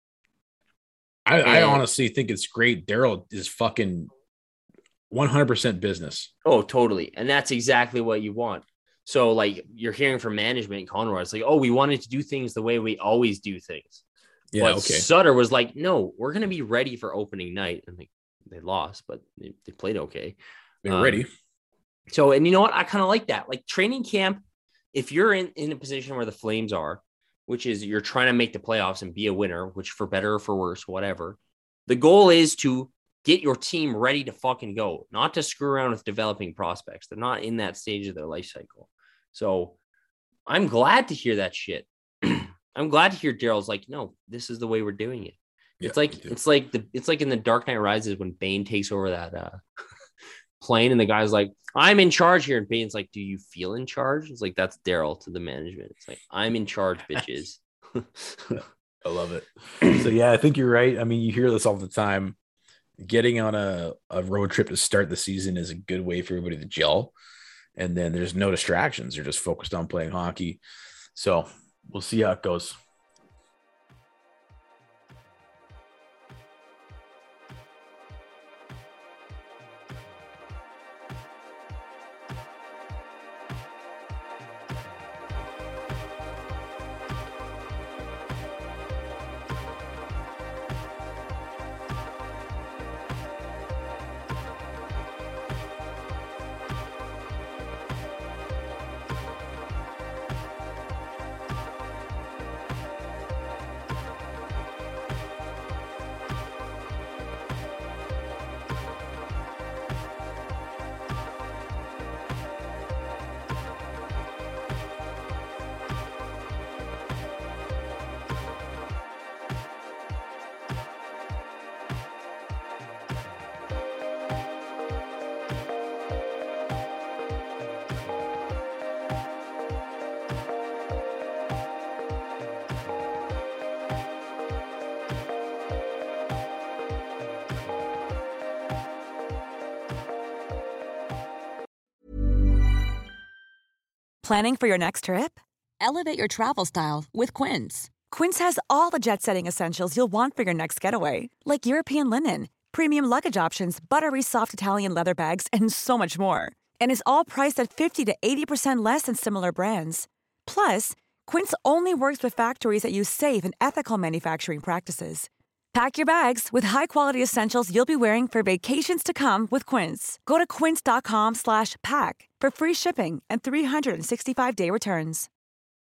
I honestly think it's great. Daryl is fucking 100% business. Oh, totally. And that's exactly what you want. So, like, you're hearing from management, Conroy, it's like, oh, we wanted to do things the way we always do things. Yeah, but okay. Sutter was like, no, we're going to be ready for opening night. And they lost, but they played okay. They were ready. So, and you know what? I kind of like that. Like, training camp, if you're in a position where the Flames are, which is you're trying to make the playoffs and be a winner, which for better or for worse, whatever. The goal is to get your team ready to fucking go, not to screw around with developing prospects. They're not in that stage of their life cycle. So I'm glad to hear that shit. I'm glad to hear Daryl's like, no, this is the way we're doing it. Yeah, it's like in The Dark Knight Rises when Bane takes over that plane and the guy's like, I'm in charge here. And Bane's like, do you feel in charge? It's like, that's Daryl to the management. It's like, I'm in charge, bitches. I love it. So, yeah, I think you're right. I mean, you hear this all the time. Getting on a road trip to start the season is a good way for everybody to gel. And then there's no distractions. You're just focused on playing hockey. So we'll see how it goes. Planning for your next trip? Elevate your travel style with Quince. Quince has all the jet-setting essentials you'll want for your next getaway, like European linen, premium luggage options, buttery soft Italian leather bags, and so much more. And is all priced at 50 to 80% less than similar brands. Plus, Quince only works with factories that use safe and ethical manufacturing practices. Pack your bags with high-quality essentials you'll be wearing for vacations to come with Quince. Go to quince.com/pack for free shipping and 365-day returns.